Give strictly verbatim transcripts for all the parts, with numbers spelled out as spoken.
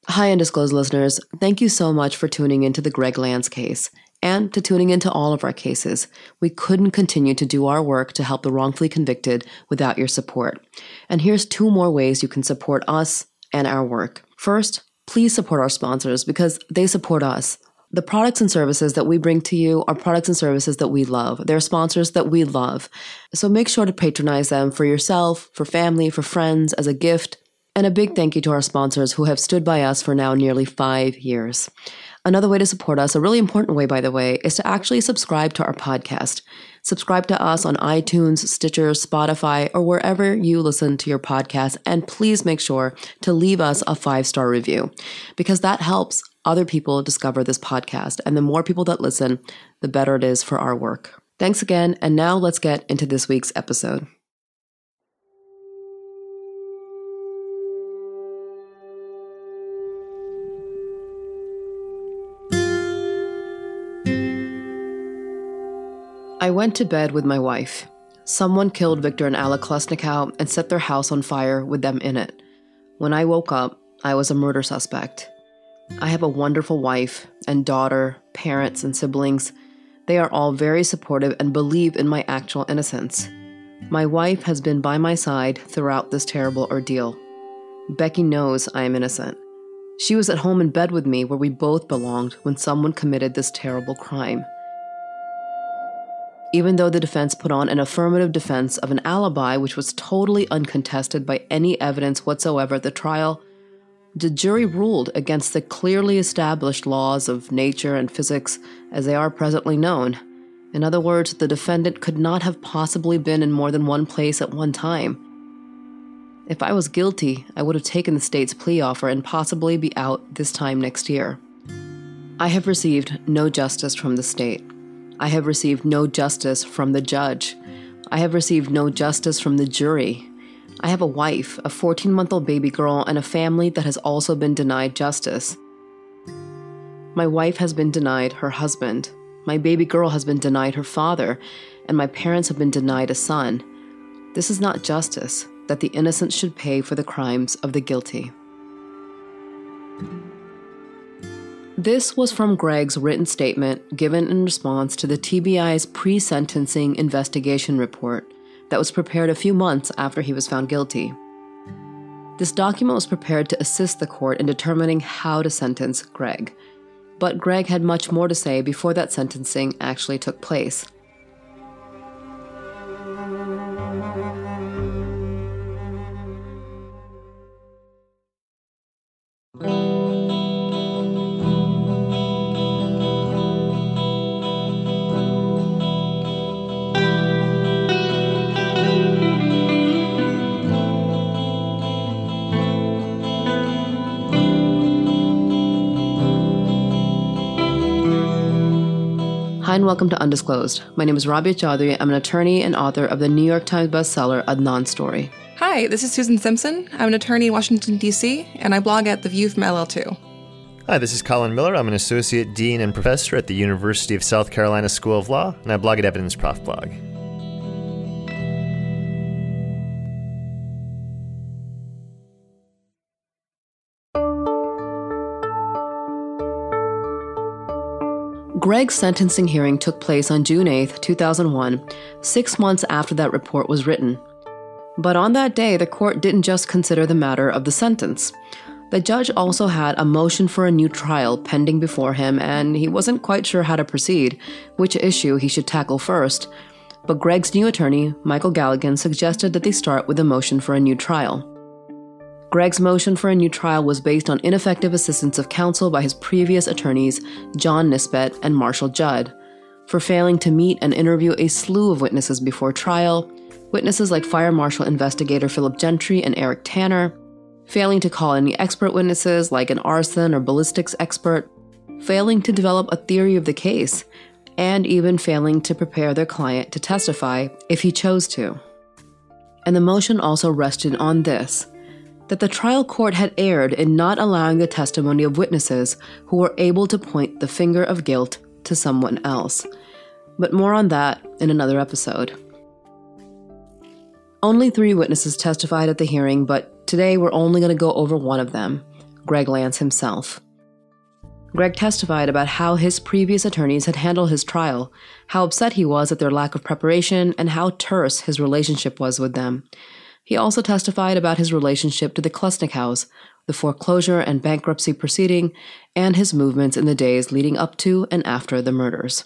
Hi, Undisclosed listeners. Thank you so much for tuning into the Greg Lance case and to tuning into all of our cases. We couldn't continue to do our work to help the wrongfully convicted without your support. And here's two more ways you can support us and our work. First, please support our sponsors because they support us. The products and services that we bring to you are products and services that we love. They're sponsors that we love. So make sure to patronize them for yourself, for family, for friends, as a gift. And a big thank you to our sponsors who have stood by us for now nearly five years. Another way to support us, a really important way, by the way, is to actually subscribe to our podcast. Subscribe to us on iTunes, Stitcher, Spotify, or wherever you listen to your podcast. And please make sure to leave us a five-star review because that helps other people discover this podcast. And the more people that listen, the better it is for our work. Thanks again. And now let's get into this week's episode. I went to bed with my wife. Someone killed Victor and Alla Klesnikow and set their house on fire with them in it. When I woke up, I was a murder suspect. I have a wonderful wife and daughter, parents and siblings. They are all very supportive and believe in my actual innocence. My wife has been by my side throughout this terrible ordeal. Becky knows I am innocent. She was at home in bed with me where we both belonged when someone committed this terrible crime. Even though the defense put on an affirmative defense of an alibi which was totally uncontested by any evidence whatsoever at the trial, the jury ruled against the clearly established laws of nature and physics as they are presently known. In other words, the defendant could not have possibly been in more than one place at one time. If I was guilty, I would have taken the state's plea offer and possibly be out this time next year. I have received no justice from the state. I have received no justice from the judge. I have received no justice from the jury. I have a wife, a fourteen-month-old baby girl, and a family that has also been denied justice. My wife has been denied her husband. My baby girl has been denied her father, and my parents have been denied a son. This is not justice, that the innocent should pay for the crimes of the guilty. This was from Greg's written statement given in response to the T B I's pre-sentencing investigation report that was prepared a few months after he was found guilty. This document was prepared to assist the court in determining how to sentence Greg, but Greg had much more to say before that sentencing actually took place. Hi and welcome to Undisclosed. My name is Rabia Chaudhry. I'm an attorney and author of the New York Times bestseller Adnan Story. Hi, this is Susan Simpson. I'm an attorney in Washington, D C, and I blog at The View from L L two. Hi, this is Colin Miller. I'm an associate dean and professor at the University of South Carolina School of Law, and I blog at Evidence Prof Blog. Greg's sentencing hearing took place on June eighth, two thousand one, six months after that report was written. But on that day, the court didn't just consider the matter of the sentence. The judge also had a motion for a new trial pending before him, and he wasn't quite sure how to proceed, which issue he should tackle first. But Greg's new attorney, Michael Galligan, suggested that they start with a motion for a new trial. Greg's motion for a new trial was based on ineffective assistance of counsel by his previous attorneys, John Nisbet and Marshall Judd, for failing to meet and interview a slew of witnesses before trial, witnesses like Fire Marshal Investigator Philip Gentry and Eric Tanner, failing to call any expert witnesses like an arson or ballistics expert, failing to develop a theory of the case, and even failing to prepare their client to testify if he chose to. And the motion also rested on this, that the trial court had erred in not allowing the testimony of witnesses who were able to point the finger of guilt to someone else. But more on that in another episode. Only three witnesses testified at the hearing, but today we're only going to go over one of them, Greg Lance himself. Greg testified about how his previous attorneys had handled his trial, how upset he was at their lack of preparation, and how terse his relationship was with them. He also testified about his relationship to the Klesnik House, the foreclosure and bankruptcy proceeding, and his movements in the days leading up to and after the murders.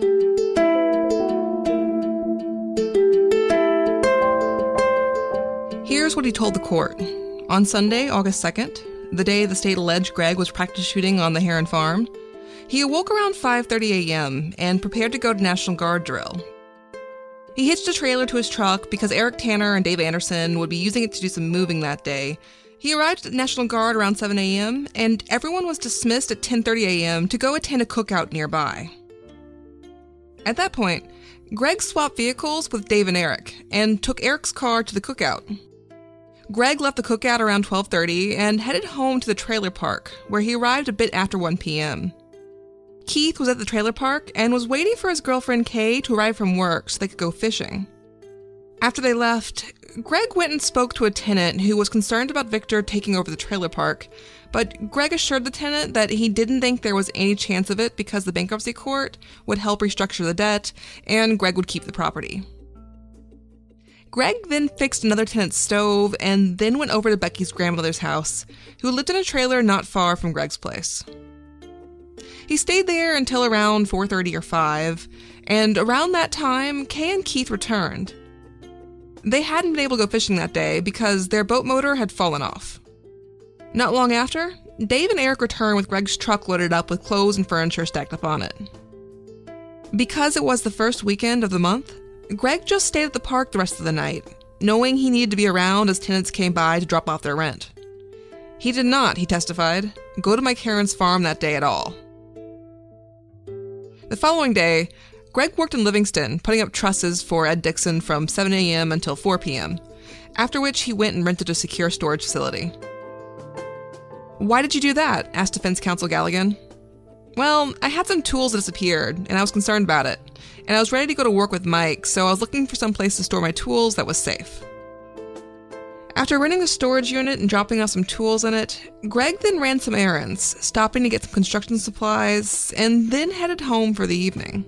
Here's what he told the court. On Sunday, August second, the day the state alleged Greg was practice shooting on the Heron farm, he awoke around five thirty a.m. and prepared to go to National Guard drill. He hitched a trailer to his truck because Eric Tanner and Dave Anderson would be using it to do some moving that day. He arrived at National Guard around seven a.m., and everyone was dismissed at ten thirty a.m. to go attend a cookout nearby. At that point, Greg swapped vehicles with Dave and Eric and took Eric's car to the cookout. Greg left the cookout around twelve thirty and headed home to the trailer park, where he arrived a bit after one p.m. Keith was at the trailer park and was waiting for his girlfriend Kay to arrive from work so they could go fishing. After they left, Greg went and spoke to a tenant who was concerned about Victor taking over the trailer park, but Greg assured the tenant that he didn't think there was any chance of it because the bankruptcy court would help restructure the debt and Greg would keep the property. Greg then fixed another tenant's stove and then went over to Becky's grandmother's house, who lived in a trailer not far from Greg's place. He stayed there until around four thirty or five, and around that time, Kay and Keith returned. They hadn't been able to go fishing that day because their boat motor had fallen off. Not long after, Dave and Eric returned with Greg's truck loaded up with clothes and furniture stacked up on it. Because it was the first weekend of the month, Greg just stayed at the park the rest of the night, knowing he needed to be around as tenants came by to drop off their rent. He did not, he testified, go to Mike Heron's farm that day at all. The following day, Greg worked in Livingston, putting up trusses for Ed Dixon from seven a.m. until four p.m., after which he went and rented a secure storage facility. "Why did you do that?" asked defense counsel Galligan. "Well, I had some tools that disappeared, and I was concerned about it, and I was ready to go to work with Mike, so I was looking for some place to store my tools that was safe." After renting the storage unit and dropping off some tools in it, Greg then ran some errands, stopping to get some construction supplies, and then headed home for the evening.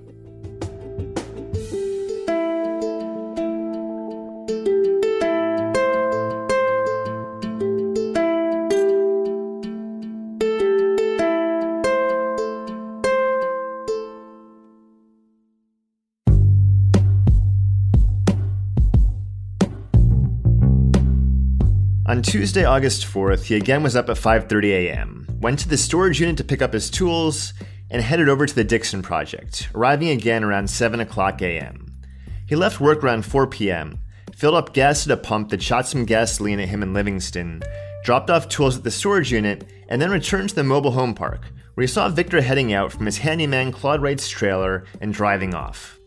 On Tuesday, August fourth, he again was up at five thirty a.m., went to the storage unit to pick up his tools, and headed over to the Dixon project, arriving again around seven o'clock a.m. He left work around four p.m., filled up gas at a pump that shot some gasoline at him in Livingston, dropped off tools at the storage unit, and then returned to the mobile home park, where he saw Victor heading out from his handyman Claude Wright's trailer and driving off.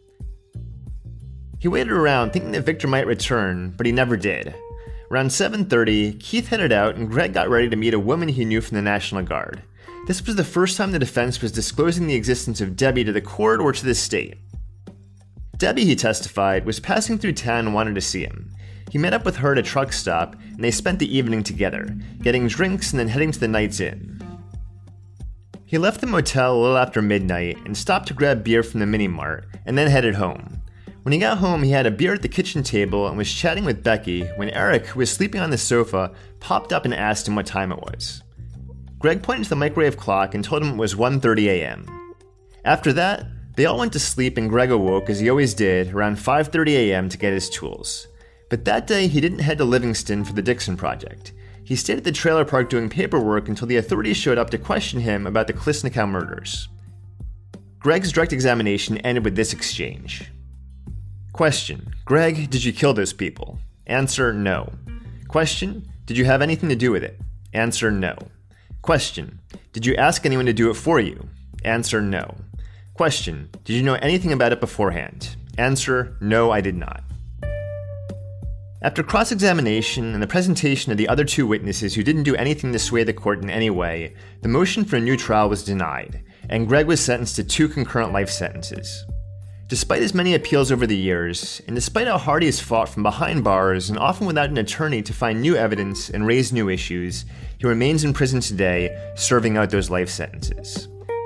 He waited around thinking that Victor might return, but he never did. Around seven thirty, Keith headed out and Greg got ready to meet a woman he knew from the National Guard. This was the first time the defense was disclosing the existence of Debbie to the court or to the state. Debbie, he testified, was passing through town and wanted to see him. He met up with her at a truck stop, and they spent the evening together, getting drinks and then heading to the Knight's Inn. He left the motel a little after midnight and stopped to grab beer from the mini-mart, and then headed home. When he got home, he had a beer at the kitchen table and was chatting with Becky when Eric, who was sleeping on the sofa, popped up and asked him what time it was. Greg pointed to the microwave clock and told him it was one thirty a.m. After that, they all went to sleep and Greg awoke, as he always did, around five thirty a.m. to get his tools. But that day, he didn't head to Livingston for the Dixon project. He stayed at the trailer park doing paperwork until the authorities showed up to question him about the Klesnik murders. Greg's direct examination ended with this exchange. Question: Greg, did you kill those people? Answer: no. Question: did you have anything to do with it? Answer: no. Question: did you ask anyone to do it for you? Answer: no. Question: did you know anything about it beforehand? Answer: no, I did not. After cross-examination and the presentation of the other two witnesses who didn't do anything to sway the court in any way, the motion for a new trial was denied, and Greg was sentenced to two concurrent life sentences. Despite his many appeals over the years, and despite how hard he has fought from behind bars and often without an attorney to find new evidence and raise new issues, he remains in prison today, serving out those life sentences.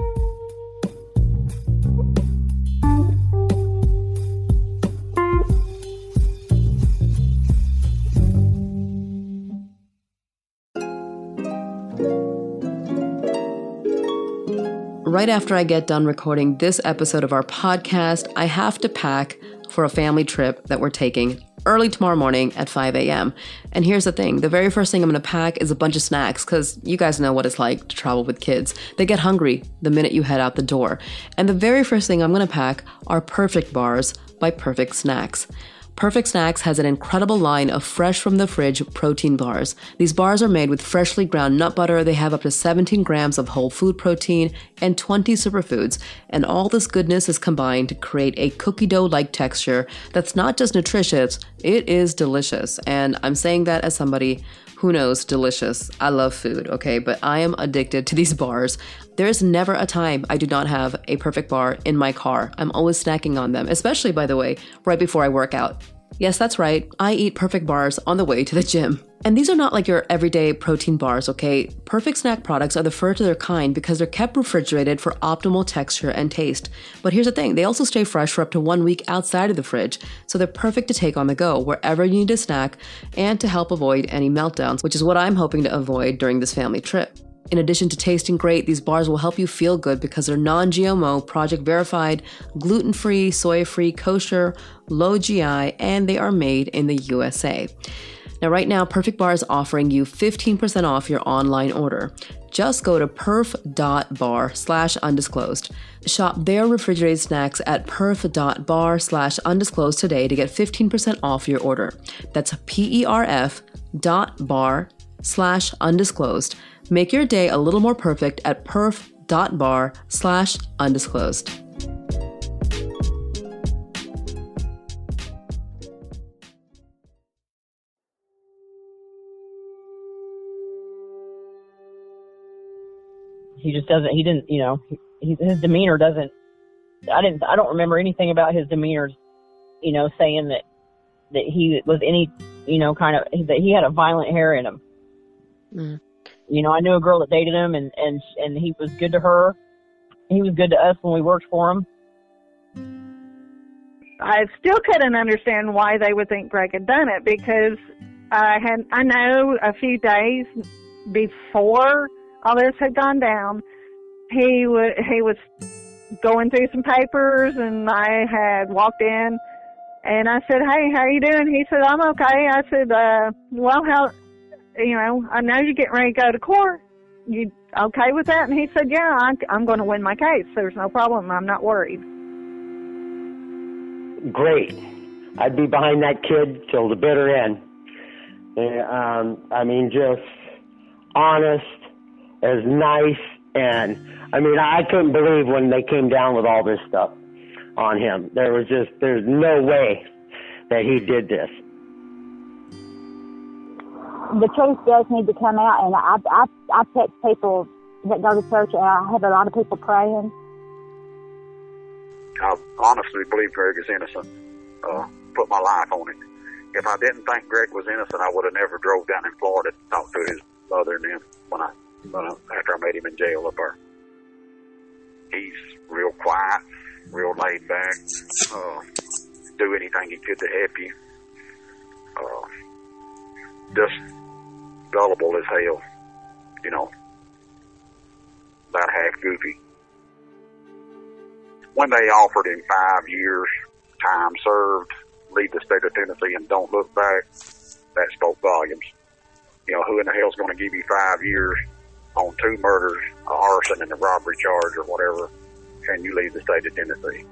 Right after I get done recording this episode of our podcast, I have to pack for a family trip that we're taking early tomorrow morning at five a.m. And here's the thing. The very first thing I'm going to pack is a bunch of snacks because you guys know what it's like to travel with kids. They get hungry the minute you head out the door. And the very first thing I'm going to pack are Perfect Bars by Perfect Snacks. Perfect Snacks has an incredible line of fresh from the fridge protein bars. These bars are made with freshly ground nut butter. They have up to seventeen grams of whole food protein and twenty superfoods. And all this goodness is combined to create a cookie dough-like texture that's not just nutritious, it is delicious. And I'm saying that as somebody who knows delicious. I love food, okay? But I am addicted to these bars. There is never a time I do not have a Perfect Bar in my car. I'm always snacking on them, especially, by the way, right before I work out. Yes, that's right. I eat Perfect Bars on the way to the gym. And these are not like your everyday protein bars, okay? Perfect Snack products are the first of their kind because they're kept refrigerated for optimal texture and taste. But here's the thing, they also stay fresh for up to one week outside of the fridge, so they're perfect to take on the go, wherever you need a snack, and to help avoid any meltdowns, which is what I'm hoping to avoid during this family trip. In addition to tasting great, these bars will help you feel good because they're non-G M O, project verified, gluten-free, soy-free, kosher, low G I, and they are made in the U S A. Now, right now, Perfect Bar is offering you fifteen percent off your online order. Just go to perf.bar slash undisclosed. Shop their refrigerated snacks at perf.bar slash undisclosed today to get fifteen percent off your order. That's P-E-R-F dot bar slash undisclosed. Make your day a little more perfect at perf.bar slash undisclosed. He just doesn't, he didn't, you know, he, his demeanor doesn't, I didn't, I don't remember anything about his demeanor, you know, saying that, that he was any, you know, kind of, that he had a violent hair in him. Mm. You know, I knew a girl that dated him, and, and, and he was good to her. He was good to us when we worked for him. I still couldn't understand why they would think Greg had done it, because I had, I know a few days before all this had gone down, he w- he was going through some papers, and I had walked in, and I said, "Hey, how you doing?" He said, "I'm okay." I said, uh, well, how, you know, I know you're getting ready to go to court. You okay with that? And he said, "Yeah, I, I'm going to win my case. There's no problem. I'm not worried." Great. I'd be behind that kid till the bitter end. And, um, I mean, just honest, as nice, and I mean, I couldn't believe when they came down with all this stuff on him. There was just, there's no way that he did this. The truth does need to come out, and I, I, I text people that go to church, and I have a lot of people praying. I honestly believe Greg is innocent. Uh, put my life on it. If I didn't think Greg was innocent, I would have never drove down in Florida to talk to his mother and him when I, when I after I met him in jail up there. He's real quiet, real laid back. Uh, do anything he could to help you. Uh, just gullible as hell, you know, about half goofy. When they offered him five years, time served, leave the state of Tennessee and don't look back, that spoke volumes. You know, who in the hell's going to give you five years on two murders, a arson, and a robbery charge or whatever, and you leave the state of Tennessee?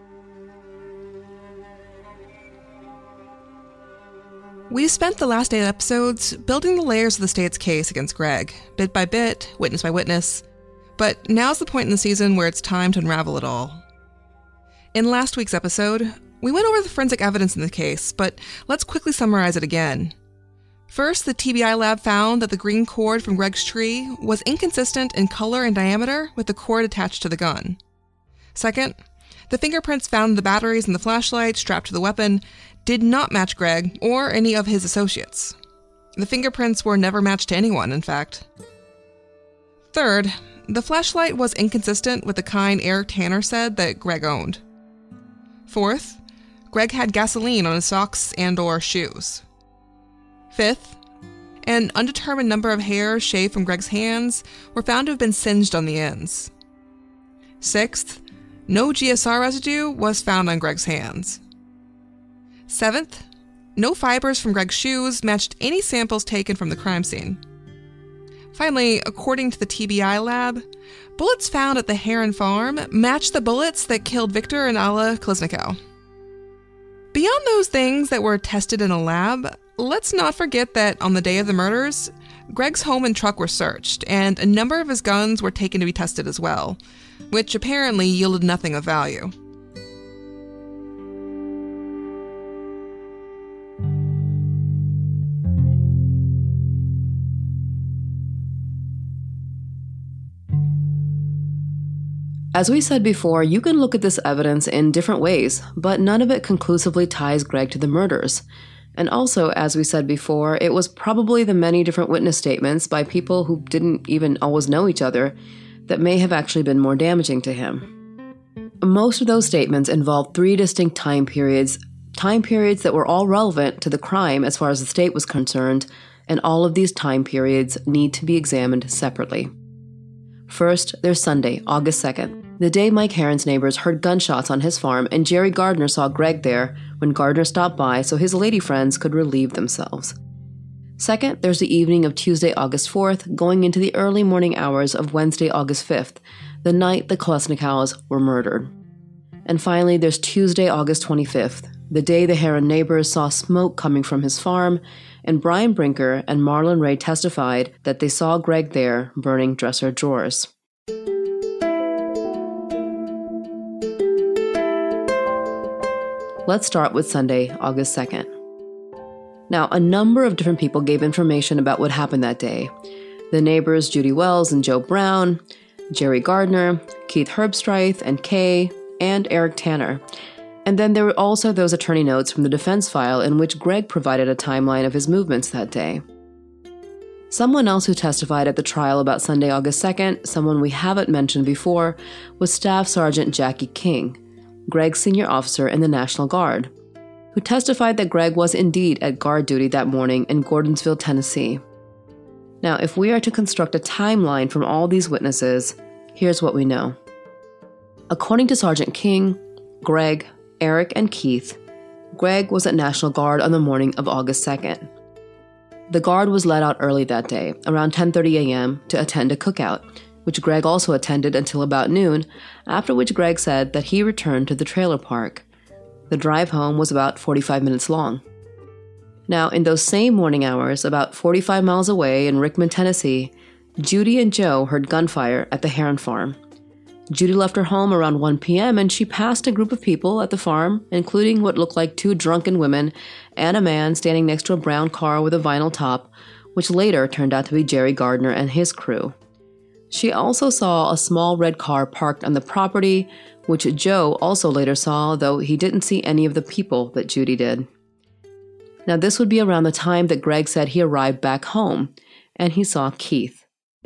We spent the last eight episodes building the layers of the state's case against Greg, bit by bit, witness by witness. But now's the point in the season where it's time to unravel it all. In last week's episode, we went over the forensic evidence in the case, but let's quickly summarize it again. First, the T B I lab found that the green cord from Greg's tree was inconsistent in color and diameter with the cord attached to the gun. Second, The fingerprints found in the batteries and the flashlight strapped to the weapon did not match Greg or any of his associates. The fingerprints were never matched to anyone, in fact. Third, the flashlight was inconsistent with the kind Eric Tanner said that Greg owned. Fourth, Greg had gasoline on his socks and or shoes. Fifth, an undetermined number of hairs shaved from Greg's hands were found to have been singed on the ends. Sixth, no G S R residue was found on Greg's hands. Seventh, no fibers from Greg's shoes matched any samples taken from the crime scene. Finally, according to the T B I lab, bullets found at the Heron Farm matched the bullets that killed Victor and Alla Klesnikow. Beyond those things that were tested in a lab, let's not forget that on the day of the murders, Greg's home and truck were searched, and a number of his guns were taken to be tested as well, which apparently yielded nothing of value. As we said before, you can look at this evidence in different ways, but none of it conclusively ties Greg to the murders. And also, as we said before, it was probably the many different witness statements by people who didn't even always know each other that may have actually been more damaging to him. Most of those statements involved three distinct time periods, time periods that were all relevant to the crime as far as the state was concerned, and all of these time periods need to be examined separately. First, there's Sunday, August second, the day Mike Heron's neighbors heard gunshots on his farm and Jerry Gardner saw Greg there when Gardner stopped by so his lady friends could relieve themselves. Second, there's the evening of Tuesday, August fourth, going into the early morning hours of Wednesday, August fifth, the night the Klesnikows were murdered. And finally, there's Tuesday, August twenty-fifth, the day the Heron neighbors saw smoke coming from his farm, and Brian Brinker and Marlon Ray testified that they saw Greg there burning dresser drawers. Let's start with Sunday, August second. Now, a number of different people gave information about what happened that day. The neighbors Judy Wells and Joe Brown, Jerry Gardner, Keith Herbstreit and Kay, and Eric Tanner. And then there were also those attorney notes from the defense file in which Greg provided a timeline of his movements that day. Someone else who testified at the trial about Sunday, August second, someone we haven't mentioned before, was Staff Sergeant Jackie King, Greg's senior officer in the National Guard, who testified that Greg was indeed at guard duty that morning in Gordonsville, Tennessee. Now, if we are to construct a timeline from all these witnesses, here's what we know. According to Sergeant King, Greg, Eric, and Keith, Greg was at National Guard on the morning of August second. The Guard was let out early that day, around ten thirty a.m., to attend a cookout, which Greg also attended until about noon, after which Greg said that he returned to the trailer park. The drive home was about forty-five minutes long. Now, in those same morning hours, about forty-five miles away in Rickman, Tennessee, Judy and Joe heard gunfire at the Heron Farm. Judy left her home around one p.m. and she passed a group of people at the farm, including what looked like two drunken women and a man standing next to a brown car with a vinyl top, which later turned out to be Jerry Gardner and his crew. She also saw a small red car parked on the property, which Joe also later saw, though he didn't see any of the people that Judy did. Now, this would be around the time that Greg said he arrived back home, and he saw Keith.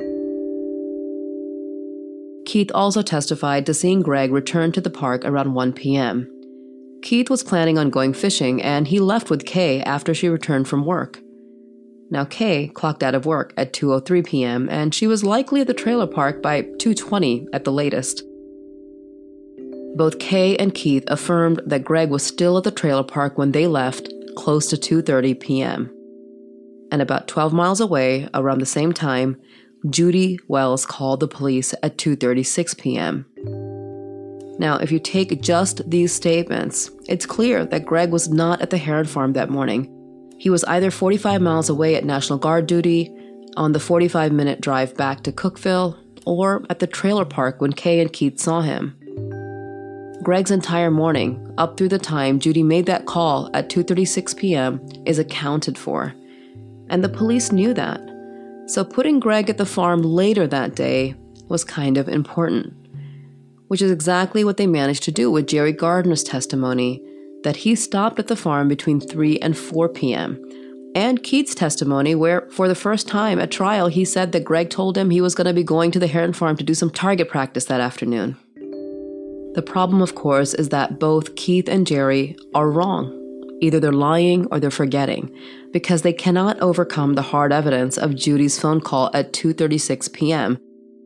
Keith also testified to seeing Greg return to the park around one p.m. Keith was planning on going fishing, and he left with Kay after she returned from work. Now, Kay clocked out of work at two oh three p.m., and she was likely at the trailer park by two twenty at the latest. Both Kay and Keith affirmed that Greg was still at the trailer park when they left, close to two thirty p.m. And about twelve miles away, around the same time, Judy Wells called the police at two thirty-six p.m. Now, if you take just these statements, it's clear that Greg was not at the Heron Farm that morning. He was either forty-five miles away at National Guard duty, on the forty-five minute drive back to Cookeville, or at the trailer park when Kay and Keith saw him. Greg's entire morning, up through the time Judy made that call at two thirty-six p.m., is accounted for. And the police knew that. So putting Greg at the farm later that day was kind of important. which is exactly what they managed to do with Jerry Gardner's testimony, that he stopped at the farm between three and four p.m., and Keith's testimony where, for the first time at trial, he said that Greg told him he was going to be going to the Heron Farm to do some target practice that afternoon. The problem, of course, is that both Keith and Jerry are wrong. Either they're lying or they're forgetting, because they cannot overcome the hard evidence of Judy's phone call at two thirty-six p.m.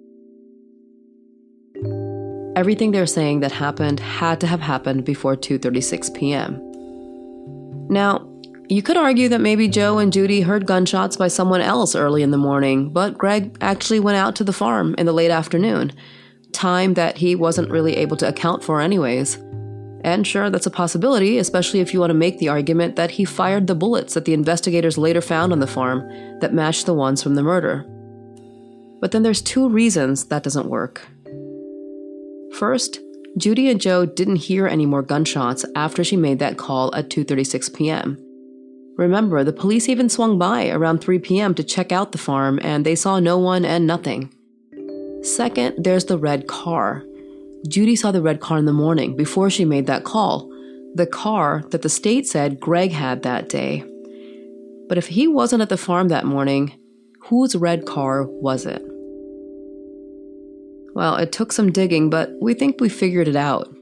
Everything they're saying that happened had to have happened before two thirty-six p.m. Now, you could argue that maybe Joe and Judy heard gunshots by someone else early in the morning, but Greg actually went out to the farm in the late afternoon, time that he wasn't really able to account for anyways. And sure, that's a possibility, especially if you want to make the argument that he fired the bullets that the investigators later found on the farm that matched the ones from the murder. But then there's two reasons that doesn't work. First, Judy and Joe didn't hear any more gunshots after she made that call at two thirty-six p.m. Remember, the police even swung by around three p.m. to check out the farm, and they saw no one and nothing. Second, there's the red car. Judy saw the red car in the morning before she made that call, the car that the state said Greg had that day. But if he wasn't at the farm that morning, whose red car was it? Well, it took some digging, but we think we figured it out.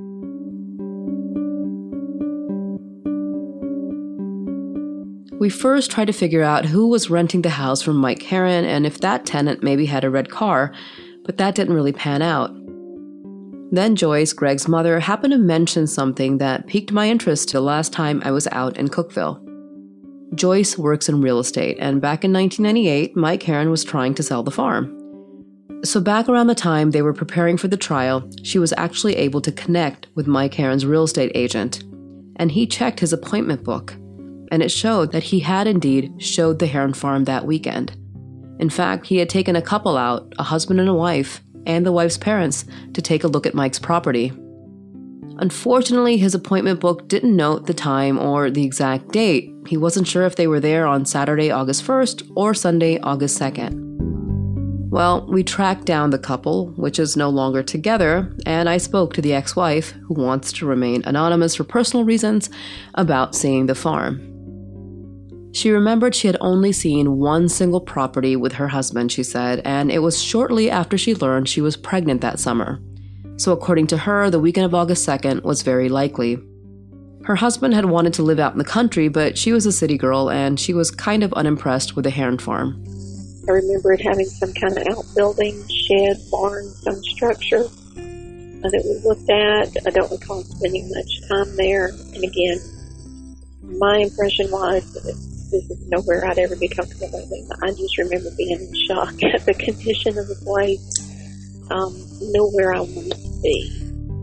We first tried to figure out who was renting the house from Mike Heron and if that tenant maybe had a red car, but that didn't really pan out. Then Joyce, Greg's mother, happened to mention something that piqued my interest the last time I was out in Cookeville. Joyce works in real estate, and back in nineteen ninety-eight, Mike Heron was trying to sell the farm. So back around the time they were preparing for the trial, she was actually able to connect with Mike Heron's real estate agent, and he checked his appointment book, and it showed that he had indeed showed the Heron Farm that weekend. In fact, he had taken a couple out, a husband and a wife, and the wife's parents, to take a look at Mike's property. Unfortunately, his appointment book didn't note the time or the exact date. He wasn't sure if they were there on Saturday, August first or Sunday, August second. Well, we tracked down the couple, which is no longer together, and I spoke to the ex-wife, who wants to remain anonymous for personal reasons, about seeing the farm. She remembered she had only seen one single property with her husband, she said, and it was shortly after she learned she was pregnant that summer. So according to her, the weekend of August second was very likely. Her husband had wanted to live out in the country, but she was a city girl, and she was kind of unimpressed with the Heron Farm. I remember it having some kind of outbuilding, shed, barn, some structure that we looked at. I don't recall spending much time there. And again, my impression was that this is nowhere I'd ever be comfortable living. I just remember being in shock at the condition of the place. Um, nowhere I wanted to be.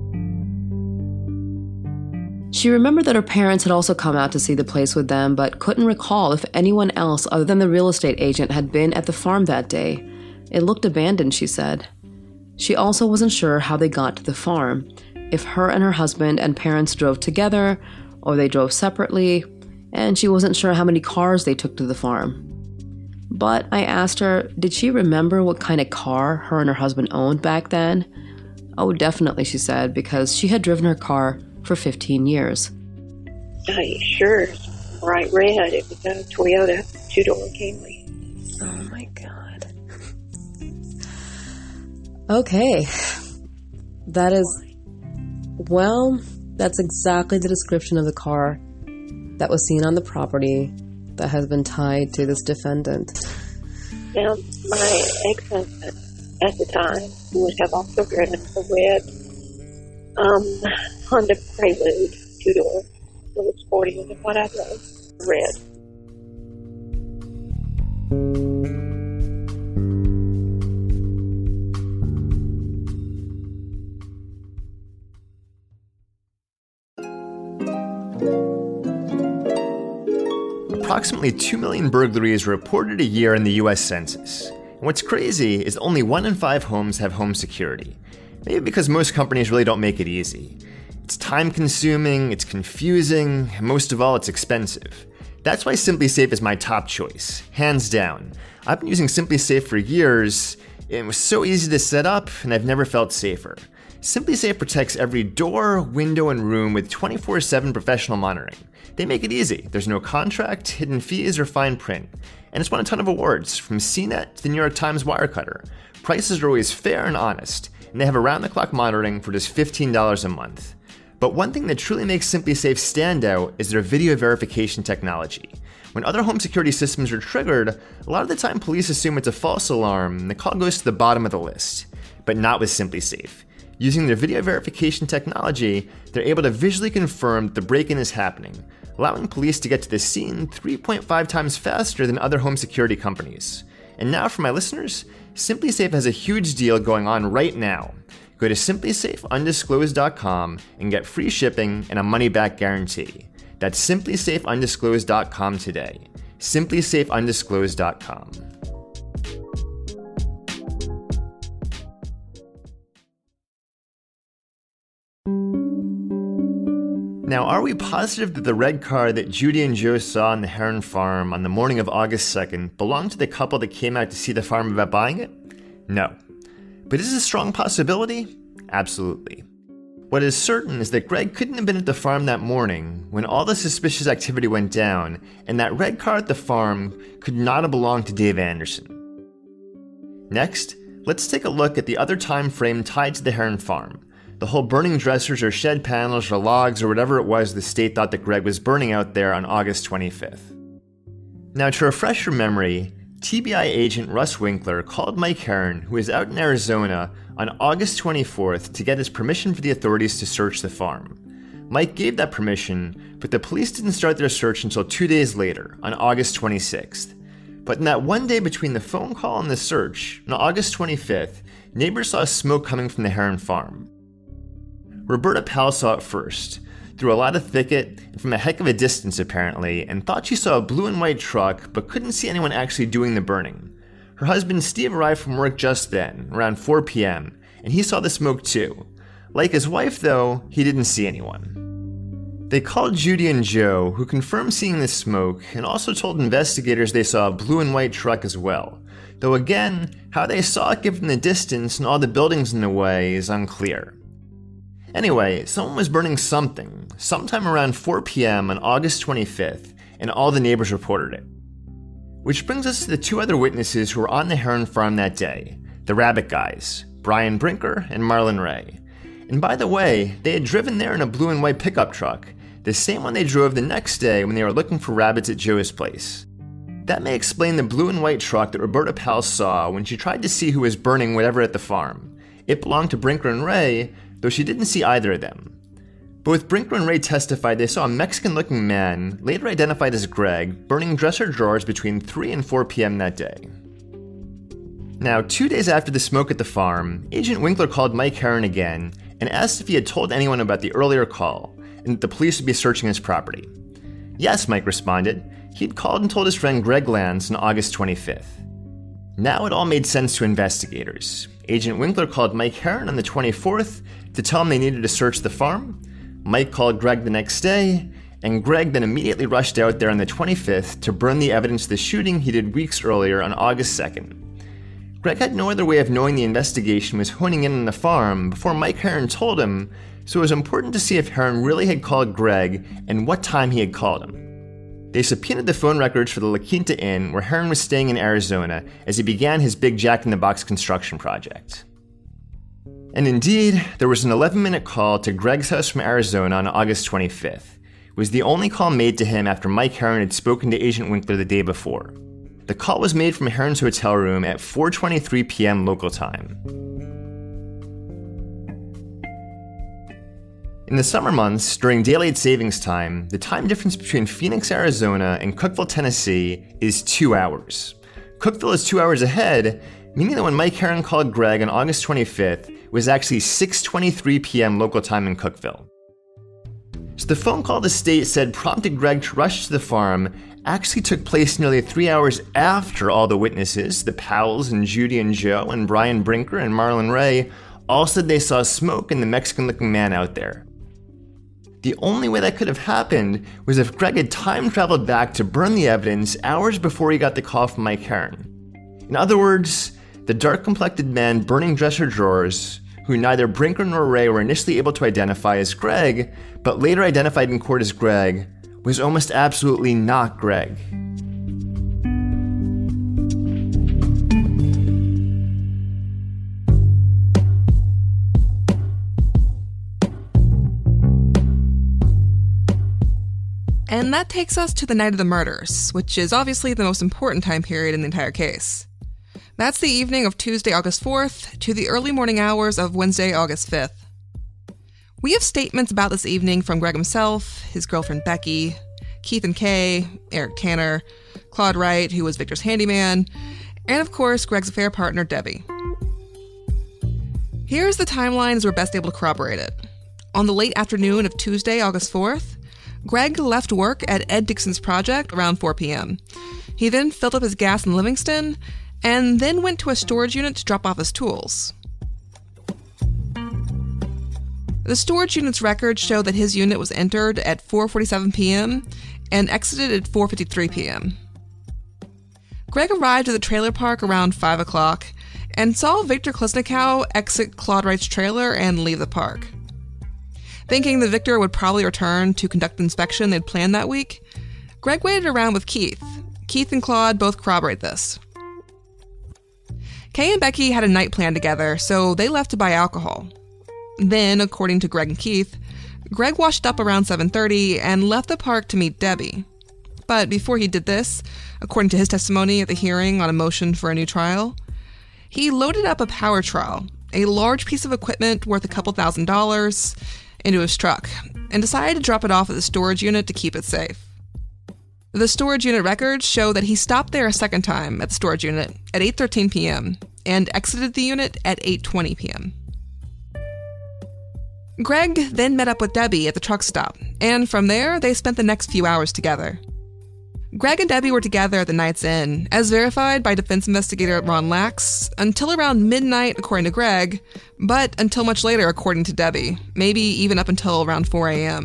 She remembered that her parents had also come out to see the place with them, but couldn't recall if anyone else other than the real estate agent had been at the farm that day. It looked abandoned, she said. She also wasn't sure how they got to the farm, if her and her husband and parents drove together, or they drove separately, and she wasn't sure how many cars they took to the farm. But I asked her, did she remember what kind of car her and her husband owned back then? Oh, definitely, she said, because she had driven her car for fifteen years. I sure, bright red. It was a Toyota two-door Camry. Oh my God. Okay. That is, well, that's exactly the description of the car that was seen on the property that has been tied to this defendant. Now, my ex-husband at the time would have also driven a red um, Honda Prelude two-door, a little sportier than what I drove, red. Approximately two million burglaries are reported a year in the U S Census. And what's crazy is only one in five homes have home security. Maybe because most companies really don't make it easy. It's time-consuming, it's confusing, and most of all, it's expensive. That's why SimpliSafe is my top choice, hands down. I've been using SimpliSafe for years, and it was so easy to set up, and I've never felt safer. SimpliSafe protects every door, window, and room with twenty-four seven professional monitoring. They make it easy. There's no contract, hidden fees, or fine print. And it's won a ton of awards, from C net to the New York Times Wirecutter. Prices are always fair and honest, and they have around-the-clock monitoring for just fifteen dollars a month. But one thing that truly makes SimpliSafe stand out is their video verification technology. When other home security systems are triggered, a lot of the time police assume it's a false alarm and the call goes to the bottom of the list. But not with SimpliSafe. Using their video verification technology, they're able to visually confirm that the break-in is happening, allowing police to get to the scene three point five times faster than other home security companies. And now for my listeners, SimpliSafe has a huge deal going on right now. Go to simply safe undisclosed dot com and get free shipping and a money-back guarantee. That's simply safe undisclosed dot com today. simply safe undisclosed dot com. Now, are we positive that the red car that Judy and Joe saw on the Heron Farm on the morning of August second belonged to the couple that came out to see the farm about buying it? No. But is it a strong possibility? Absolutely. What is certain is that Greg couldn't have been at the farm that morning when all the suspicious activity went down, and that red car at the farm could not have belonged to Dave Anderson. Next, let's take a look at the other time frame tied to the Heron Farm. The whole burning dressers or shed panels or logs or whatever it was the state thought that Greg was burning out there on August twenty-fifth. Now, to refresh your memory, T B I agent Russ Winkler called Mike Heron, who was out in Arizona, on August twenty-fourth to get his permission for the authorities to search the farm. Mike gave that permission, but the police didn't start their search until two days later, on August twenty-sixth. But in that one day between the phone call and the search, on August twenty-fifth, neighbors saw smoke coming from the Heron Farm. Roberta Powell saw it first, through a lot of thicket and from a heck of a distance apparently, and thought she saw a blue and white truck but couldn't see anyone actually doing the burning. Her husband Steve arrived from work just then, around four p.m., and he saw the smoke too. Like his wife though, he didn't see anyone. They called Judy and Joe, who confirmed seeing the smoke and also told investigators they saw a blue and white truck as well. Though again, how they saw it given the distance and all the buildings in the way is unclear. Anyway, someone was burning something, sometime around four p.m. on August twenty-fifth, and all the neighbors reported it. Which brings us to the two other witnesses who were on the Heron Farm that day, the Rabbit guys, Brian Brinker and Marlon Ray. And by the way, they had driven there in a blue and white pickup truck, the same one they drove the next day when they were looking for rabbits at Joe's place. That may explain the blue and white truck that Roberta Powell saw when she tried to see who was burning whatever at the farm. It belonged to Brinker and Ray, though she didn't see either of them. Both Brinker and Ray testified they saw a Mexican-looking man, later identified as Greg, burning dresser drawers between three and four p.m. that day. Now, two days after the smoke at the farm, Agent Winkler called Mike Heron again and asked if he had told anyone about the earlier call and that the police would be searching his property. Yes, Mike responded. He'd called and told his friend Greg Lance on August twenty-fifth. Now it all made sense to investigators. Agent Winkler called Mike Heron on the twenty-fourth to tell him they needed to search the farm. Mike called Greg the next day, and Greg then immediately rushed out there on the twenty-fifth to burn the evidence of the shooting he did weeks earlier on August second. Greg had no other way of knowing the investigation was honing in on the farm before Mike Heron told him, so it was important to see if Heron really had called Greg and what time he had called him. They subpoenaed the phone records for the La Quinta Inn where Heron was staying in Arizona as he began his big Jack-in-the-Box construction project. And indeed, there was an eleven-minute call to Greg's house from Arizona on August twenty-fifth. It was the only call made to him after Mike Heron had spoken to Agent Winkler the day before. The call was made from Heron's hotel room at four twenty-three p.m. local time. In the summer months, during daylight savings time, the time difference between Phoenix, Arizona and Cookeville, Tennessee is two hours. Cookeville is two hours ahead, meaning that when Mike Heron called Greg on August twenty-fifth, it was actually six twenty-three p.m. local time in Cookeville. So the phone call the state said prompted Greg to rush to the farm actually took place nearly three hours after all the witnesses, the Powells and Judy and Joe and Brian Brinker and Marlon Ray, all said they saw smoke and the Mexican-looking man out there. The only way that could have happened was if Greg had time-traveled back to burn the evidence hours before he got the call from Mike Heron. In other words, the dark-complected man burning dresser drawers, who neither Brinker nor Ray were initially able to identify as Greg, but later identified in court as Greg, was almost absolutely not Greg. And that takes us to the night of the murders, which is obviously the most important time period in the entire case. That's the evening of Tuesday, August fourth, to the early morning hours of Wednesday, August fifth. We have statements about this evening from Greg himself, his girlfriend Becky, Keith and Kay, Eric Tanner, Claude Wright, who was Victor's handyman, and of course, Greg's affair partner, Debbie. Here's the timeline as we're best able to corroborate it. On the late afternoon of Tuesday, August fourth, Greg left work at Ed Dixon's project around four p.m. He then filled up his gas in Livingston, and then went to a storage unit to drop off his tools. The storage unit's records show that his unit was entered at four forty-seven p.m. and exited at four fifty-three p.m. Greg arrived at the trailer park around five o'clock and saw Victor Klesnikow exit Claude Wright's trailer and leave the park. Thinking that Victor would probably return to conduct the inspection they'd planned that week, Greg waited around with Keith. Keith and Claude both corroborate this. Kay and Becky had a night plan together, so they left to buy alcohol. Then, according to Greg and Keith, Greg washed up around seven thirty and left the park to meet Debbie. But before he did this, according to his testimony at the hearing on a motion for a new trial, he loaded up a power trowel, a large piece of equipment worth a couple thousand dollars, into his truck, and decided to drop it off at the storage unit to keep it safe. The storage unit records show that he stopped there a second time at the storage unit at eight thirteen p.m. and exited the unit at eight twenty p.m. Greg then met up with Debbie at the truck stop, and from there, they spent the next few hours together. Greg and Debbie were together at the Knight's Inn, as verified by defense investigator Ron Lax, until around midnight, according to Greg, but until much later, according to Debbie, maybe even up until around four a.m.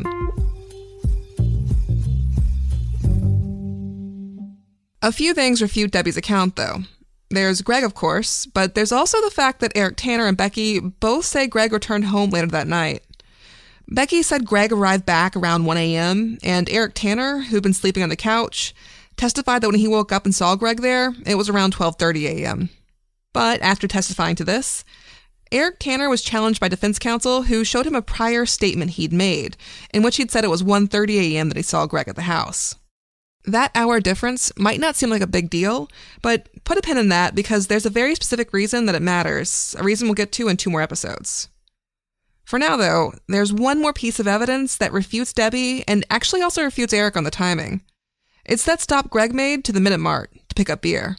A few things refute Debbie's account, though. There's Greg, of course, but there's also the fact that Eric Tanner and Becky both say Greg returned home later that night. Becky said Greg arrived back around one a.m., and Eric Tanner, who'd been sleeping on the couch, testified that when he woke up and saw Greg there, it was around twelve thirty a.m. But after testifying to this, Eric Tanner was challenged by defense counsel, who showed him a prior statement he'd made, in which he'd said it was one thirty a.m. that he saw Greg at the house. That hour difference might not seem like a big deal, but put a pin in that because there's a very specific reason that it matters, a reason we'll get to in two more episodes. For now, though, there's one more piece of evidence that refutes Debbie and actually also refutes Eric on the timing. It's that stop Greg made to the Minute Mart to pick up beer.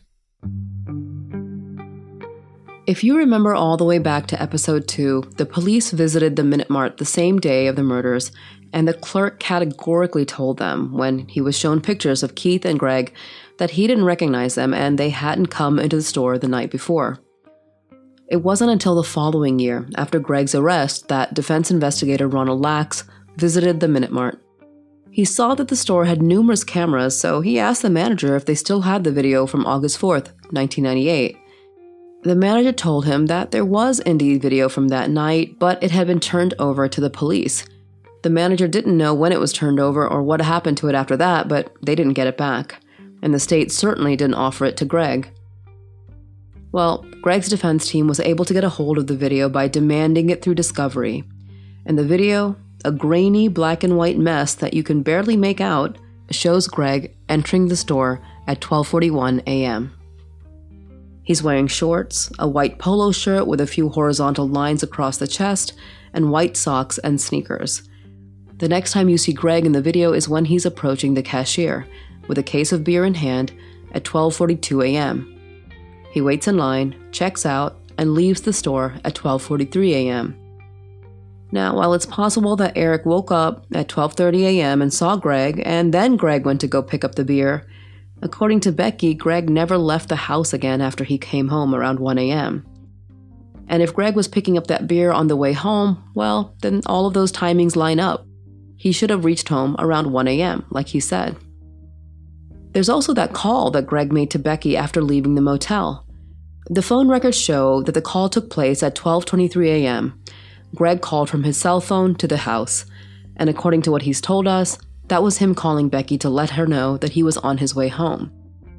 If you remember all the way back to episode two, the police visited the Minute Mart the same day of the murders, and the clerk categorically told them, when he was shown pictures of Keith and Greg, that he didn't recognize them and they hadn't come into the store the night before. It wasn't until the following year, after Greg's arrest, that defense investigator Ronald Lax visited the Minute Mart. He saw that the store had numerous cameras, so he asked the manager if they still had the video from August fourth, nineteen ninety-eight. The manager told him that there was indeed video from that night, but it had been turned over to the police. The manager didn't know when it was turned over or what happened to it after that, but they didn't get it back. And the state certainly didn't offer it to Greg. Well, Greg's defense team was able to get a hold of the video by demanding it through discovery. And the video, a grainy black and white mess that you can barely make out, shows Greg entering the store at twelve forty-one a.m. He's wearing shorts, a white polo shirt with a few horizontal lines across the chest, and white socks and sneakers. The next time you see Greg in the video is when he's approaching the cashier, with a case of beer in hand, at twelve forty-two a.m. He waits in line, checks out, and leaves the store at twelve forty-three a.m. Now, while it's possible that Eric woke up at twelve thirty a.m. and saw Greg, and then Greg went to go pick up the beer, according to Becky, Greg never left the house again after he came home around one a.m. And if Greg was picking up that beer on the way home, well, then all of those timings line up. He should have reached home around one a.m., like he said. There's also that call that Greg made to Becky after leaving the motel. The phone records show that the call took place at twelve twenty-three a.m. Greg called from his cell phone to the house, and according to what he's told us, that was him calling Becky to let her know that he was on his way home.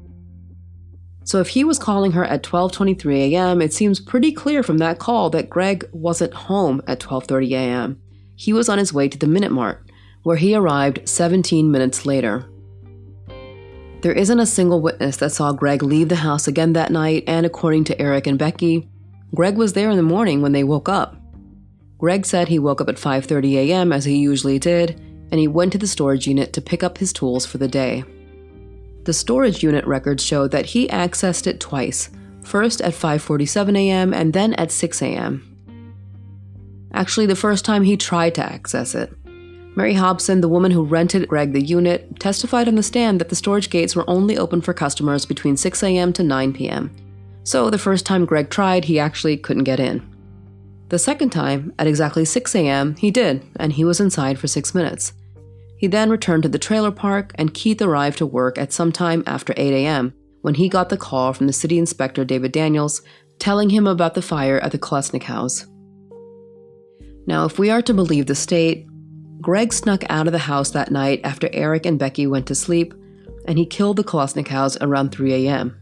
So if he was calling her at twelve twenty-three a.m., it seems pretty clear from that call that Greg wasn't home at twelve thirty a.m. He was on his way to the Minute Mart, where he arrived seventeen minutes later. There isn't a single witness that saw Greg leave the house again that night, and according to Eric and Becky, Greg was there in the morning when they woke up. Greg said he woke up at five thirty a.m. as he usually did, and he went to the storage unit to pick up his tools for the day. The storage unit records show that he accessed it twice, first at five forty-seven a.m. and then at six a.m. Actually, the first time he tried to access it. Mary Hobson, the woman who rented Greg the unit, testified on the stand that the storage gates were only open for customers between six a.m. to nine p.m. So the first time Greg tried, he actually couldn't get in. The second time, at exactly six a.m., he did, and he was inside for six minutes. He then returned to the trailer park, and Keith arrived to work at some time after eight a.m. when he got the call from the city inspector David Daniels telling him about the fire at the Kolesnik house. Now, if we are to believe the state, Greg snuck out of the house that night after Eric and Becky went to sleep, and he killed the Kolesnik house around three a.m.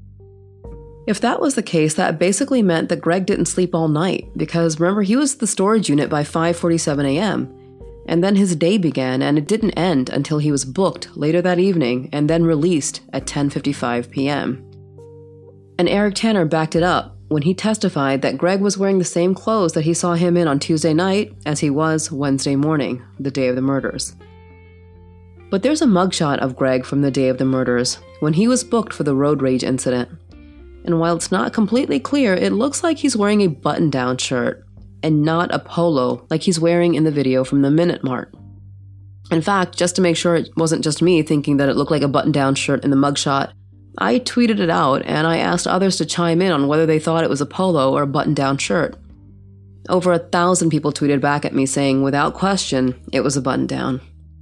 If that was the case, that basically meant that Greg didn't sleep all night, because remember, he was at the storage unit by five forty-seven a.m., and then his day began, and it didn't end until he was booked later that evening and then released at ten fifty-five p.m. And Eric Tanner backed it up when he testified that Greg was wearing the same clothes that he saw him in on Tuesday night as he was Wednesday morning, the day of the murders. But there's a mugshot of Greg from the day of the murders, when he was booked for the road rage incident. And while it's not completely clear, it looks like he's wearing a button-down shirt, and not a polo like he's wearing in the video from the Minute Mart. In fact, just to make sure it wasn't just me thinking that it looked like a button-down shirt in the mugshot, I tweeted it out and I asked others to chime in on whether they thought it was a polo or a button-down shirt. Over a thousand people tweeted back at me saying, without question, it was a button-down.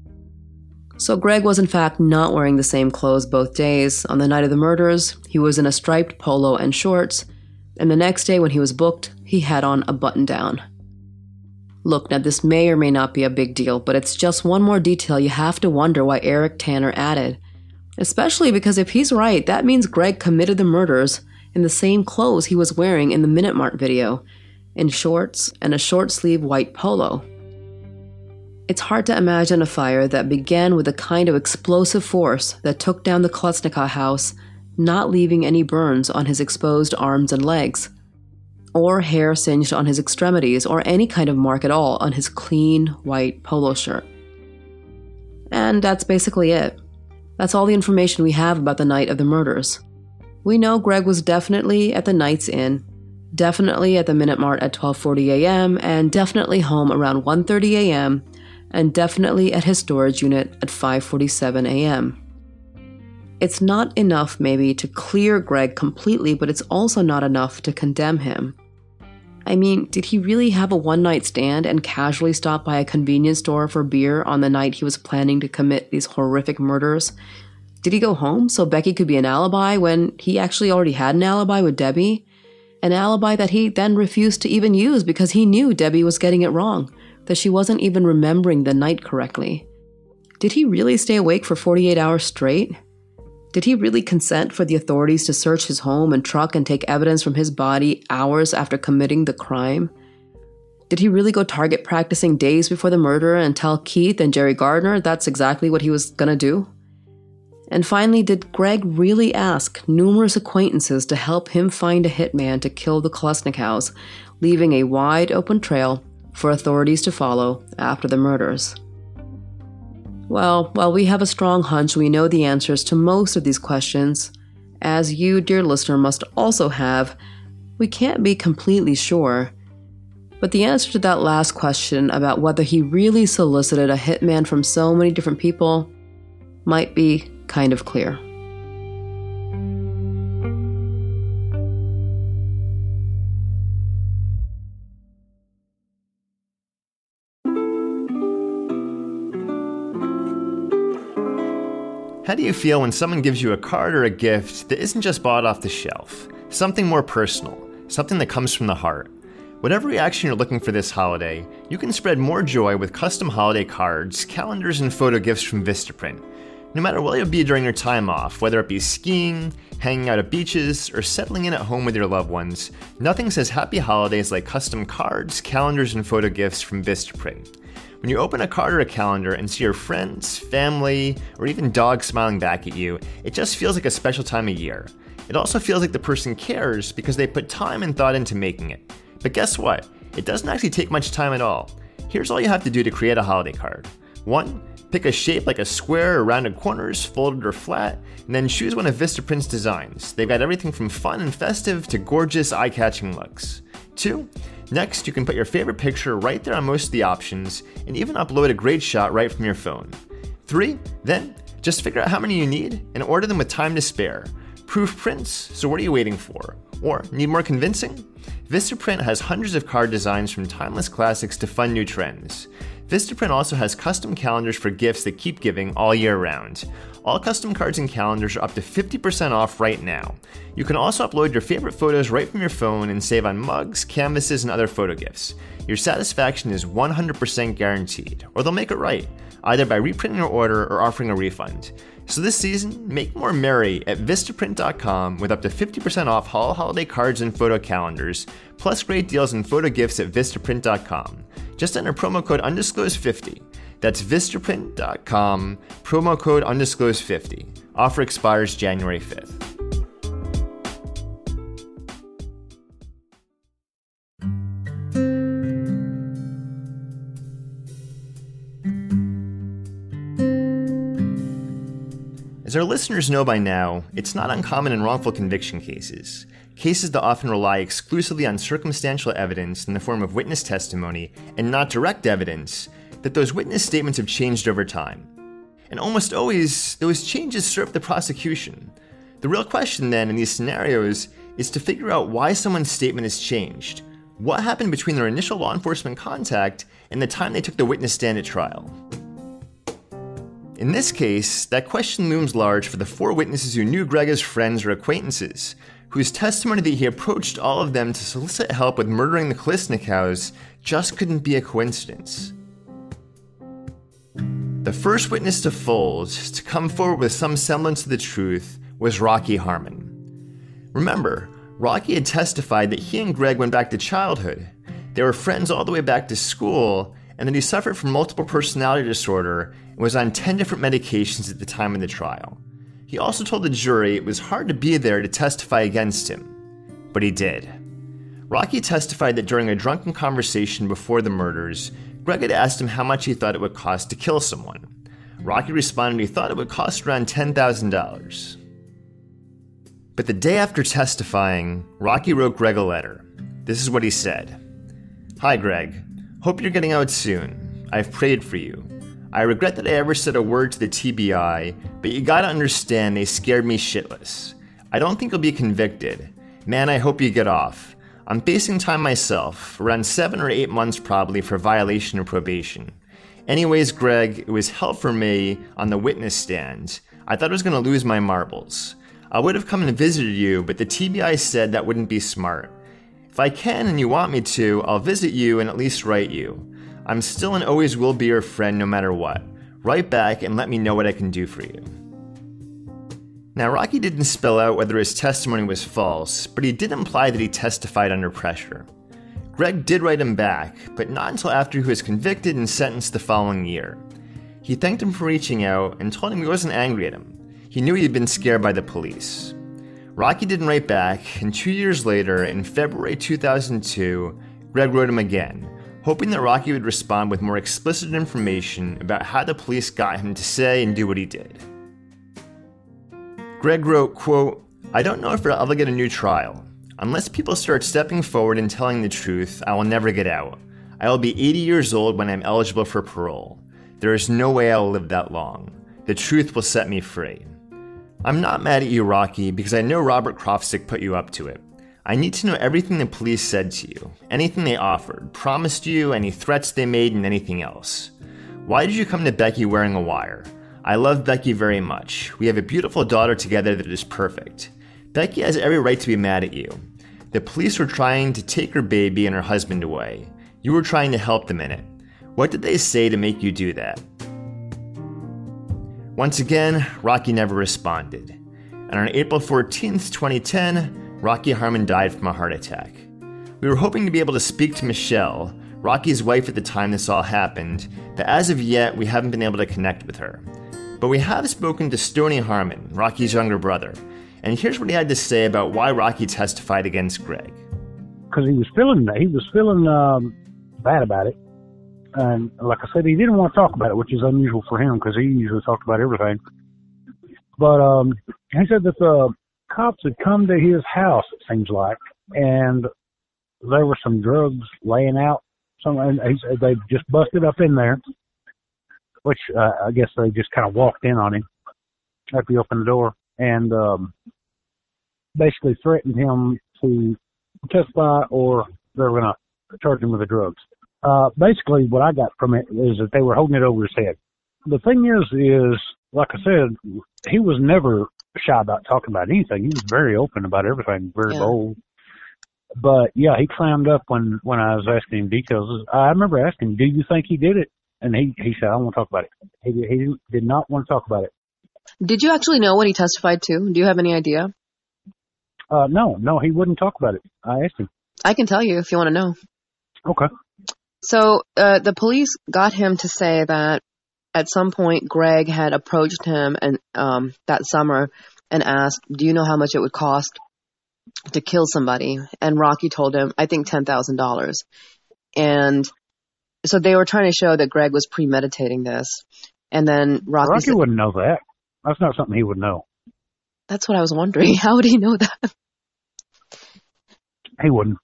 So Greg was in fact not wearing the same clothes both days. On the night of the murders, he was in a striped polo and shorts, and the next day when he was booked, he had on a button-down. Look, now this may or may not be a big deal, but it's just one more detail you have to wonder why Eric Tanner added. Especially because if he's right, that means Greg committed the murders in the same clothes he was wearing in the Minute Mart video, in shorts and a short-sleeve white polo. It's hard to imagine a fire that began with the kind of explosive force that took down the Kolesnik house not leaving any burns on his exposed arms and legs, or hair singed on his extremities, or any kind of mark at all on his clean white polo shirt. And that's basically it. That's all the information we have about the night of the murders. We know Greg was definitely at the Knights Inn, definitely at the Minute Mart at twelve forty a.m., and definitely home around one thirty a.m., and definitely at his storage unit at five forty-seven a.m. It's not enough, maybe, to clear Greg completely, but it's also not enough to condemn him. I mean, did he really have a one-night stand and casually stop by a convenience store for beer on the night he was planning to commit these horrific murders? Did he go home so Becky could be an alibi when he actually already had an alibi with Debbie? An alibi that he then refused to even use because he knew Debbie was getting it wrong, that she wasn't even remembering the night correctly. Did he really stay awake for forty-eight hours straight? Did he really consent for the authorities to search his home and truck and take evidence from his body hours after committing the crime? Did he really go target practicing days before the murder and tell Keith and Jerry Gardner that's exactly what he was gonna do? And finally, did Greg really ask numerous acquaintances to help him find a hitman to kill the Kolesnik house, leaving a wide open trail for authorities to follow after the murders? Well, while we have a strong hunch we know the answers to most of these questions, as you, dear listener, must also have, we can't be completely sure. But the answer to that last question about whether he really solicited a hitman from so many different people might be kind of clear. How do you feel when someone gives you a card or a gift that isn't just bought off the shelf? Something more personal, something that comes from the heart. Whatever reaction you're looking for this holiday, you can spread more joy with custom holiday cards, calendars, and photo gifts from Vistaprint. No matter where you'll be during your time off, whether it be skiing, hanging out at beaches, or settling in at home with your loved ones, nothing says happy holidays like custom cards, calendars, and photo gifts from Vistaprint. When you open a card or a calendar and see your friends, family, or even dogs smiling back at you, it just feels like a special time of year. It also feels like the person cares because they put time and thought into making it. But guess what? It doesn't actually take much time at all. Here's all you have to do to create a holiday card. One, pick a shape like a square or rounded corners, folded or flat, and then choose one of Vistaprint's designs. They've got everything from fun and festive to gorgeous, eye-catching looks. Two, next you can put your favorite picture right there on most of the options, and even upload a great shot right from your phone. Three, then, just figure out how many you need and order them with time to spare. Proof prints, so what are you waiting for? Or, need more convincing? Vistaprint has hundreds of card designs from timeless classics to fun new trends. Vistaprint also has custom calendars for gifts that keep giving all year round. All custom cards and calendars are up to fifty percent off right now. You can also upload your favorite photos right from your phone and save on mugs, canvases, and other photo gifts. Your satisfaction is one hundred percent guaranteed, or they'll make it right, either by reprinting your order or offering a refund. So this season, make more merry at Vistaprint dot com with up to fifty percent off all holiday cards and photo calendars, plus great deals and photo gifts at Vistaprint dot com. Just enter promo code undisclosed fifty. That's Vistaprint dot com, promo code undisclosed fifty. Offer expires January fifth. As our listeners know by now, it's not uncommon in wrongful conviction cases, cases that often rely exclusively on circumstantial evidence in the form of witness testimony and not direct evidence, that those witness statements have changed over time. And almost always, those changes serve the prosecution. The real question then in these scenarios is to figure out why someone's statement has changed. What happened between their initial law enforcement contact and the time they took the witness stand at trial? In this case, that question looms large for the four witnesses who knew Greg as friends or acquaintances, whose testimony that he approached all of them to solicit help with murdering the Kalesnikows just couldn't be a coincidence. The first witness to fold, to come forward with some semblance of the truth, was Rocky Harmon. Remember, Rocky had testified that he and Greg went back to childhood. They were friends all the way back to school, and that he suffered from multiple personality disorder and was on ten different medications at the time of the trial. He also told the jury it was hard to be there to testify against him, but he did. Rocky testified that during a drunken conversation before the murders, Greg had asked him how much he thought it would cost to kill someone. Rocky responded he thought it would cost around ten thousand dollars. But the day after testifying, Rocky wrote Greg a letter. This is what he said. "Hi Greg, hope you're getting out soon. I've prayed for you. I regret that I ever said a word to the T B I, but you gotta understand they scared me shitless. I don't think you'll be convicted. Man, I hope you get off. I'm facing time myself, around seven or eight months probably for violation of probation. Anyways, Greg, it was hell for me on the witness stand. I thought I was gonna lose my marbles. I would have come and visited you, but the T B I said that wouldn't be smart. If I can and you want me to, I'll visit you and at least write you. I'm still and always will be your friend no matter what. Write back and let me know what I can do for you." Now, Rocky didn't spell out whether his testimony was false, but he did imply that he testified under pressure. Greg did write him back, but not until after he was convicted and sentenced the following year. He thanked him for reaching out and told him he wasn't angry at him. He knew he had been scared by the police. Rocky didn't write back, and two years later, in February two thousand two, Greg wrote him again, hoping that Rocky would respond with more explicit information about how the police got him to say and do what he did. Greg wrote, quote, "I don't know if I'll ever get a new trial. Unless people start stepping forward and telling the truth, I will never get out. I will be eighty years old when I'm eligible for parole. There is no way I will live that long. The truth will set me free. I'm not mad at you, Rocky, because I know Robert Krofsik put you up to it. I need to know everything the police said to you, anything they offered, promised you, any threats they made, and anything else. Why did you come to Becky wearing a wire? I love Becky very much. We have a beautiful daughter together that is perfect. Becky has every right to be mad at you. The police were trying to take her baby and her husband away. You were trying to help them in it. What did they say to make you do that? Once again, Rocky never responded. And on April fourteenth, twenty ten, Rocky Harmon died from a heart attack. We were hoping to be able to speak to Michelle, Rocky's wife at the time this all happened, but as of yet, we haven't been able to connect with her. But we have spoken to Stoney Harmon, Rocky's younger brother, and here's what he had to say about why Rocky testified against Greg. Because he was feeling he was feeling um, bad about it, and like I said, he didn't want to talk about it, which is unusual for him because he usually talked about everything. But um, he said that the cops had come to his house, it seems like, and there were some drugs laying out. Some, and he said they just busted up in there, which uh, I guess they just kind of walked in on him after he opened the door and um, basically threatened him to testify or they were going to charge him with the drugs. Uh, basically, what I got from it is that they were holding it over his head. The thing is, is like I said, he was never shy about talking about anything. He was very open about everything, very yeah. bold. But, yeah, he clammed up when, when I was asking him details. I remember asking him, do you think he did it? And he, he said, I don't want to talk about it. He, he did not want to talk about it. Did you actually know what he testified to? Do you have any idea? Uh, no, no, he wouldn't talk about it. I asked him. I can tell you if you want to know. Okay. So uh, the police got him to say that at some point Greg had approached him and um, that summer and asked, do you know how much it would cost to kill somebody? And Rocky told him, I think ten thousand dollars. And so they were trying to show that Greg was premeditating this. And then Rocky Rocky said, wouldn't know that. That's not something he would know. That's what I was wondering. How would he know that? He wouldn't.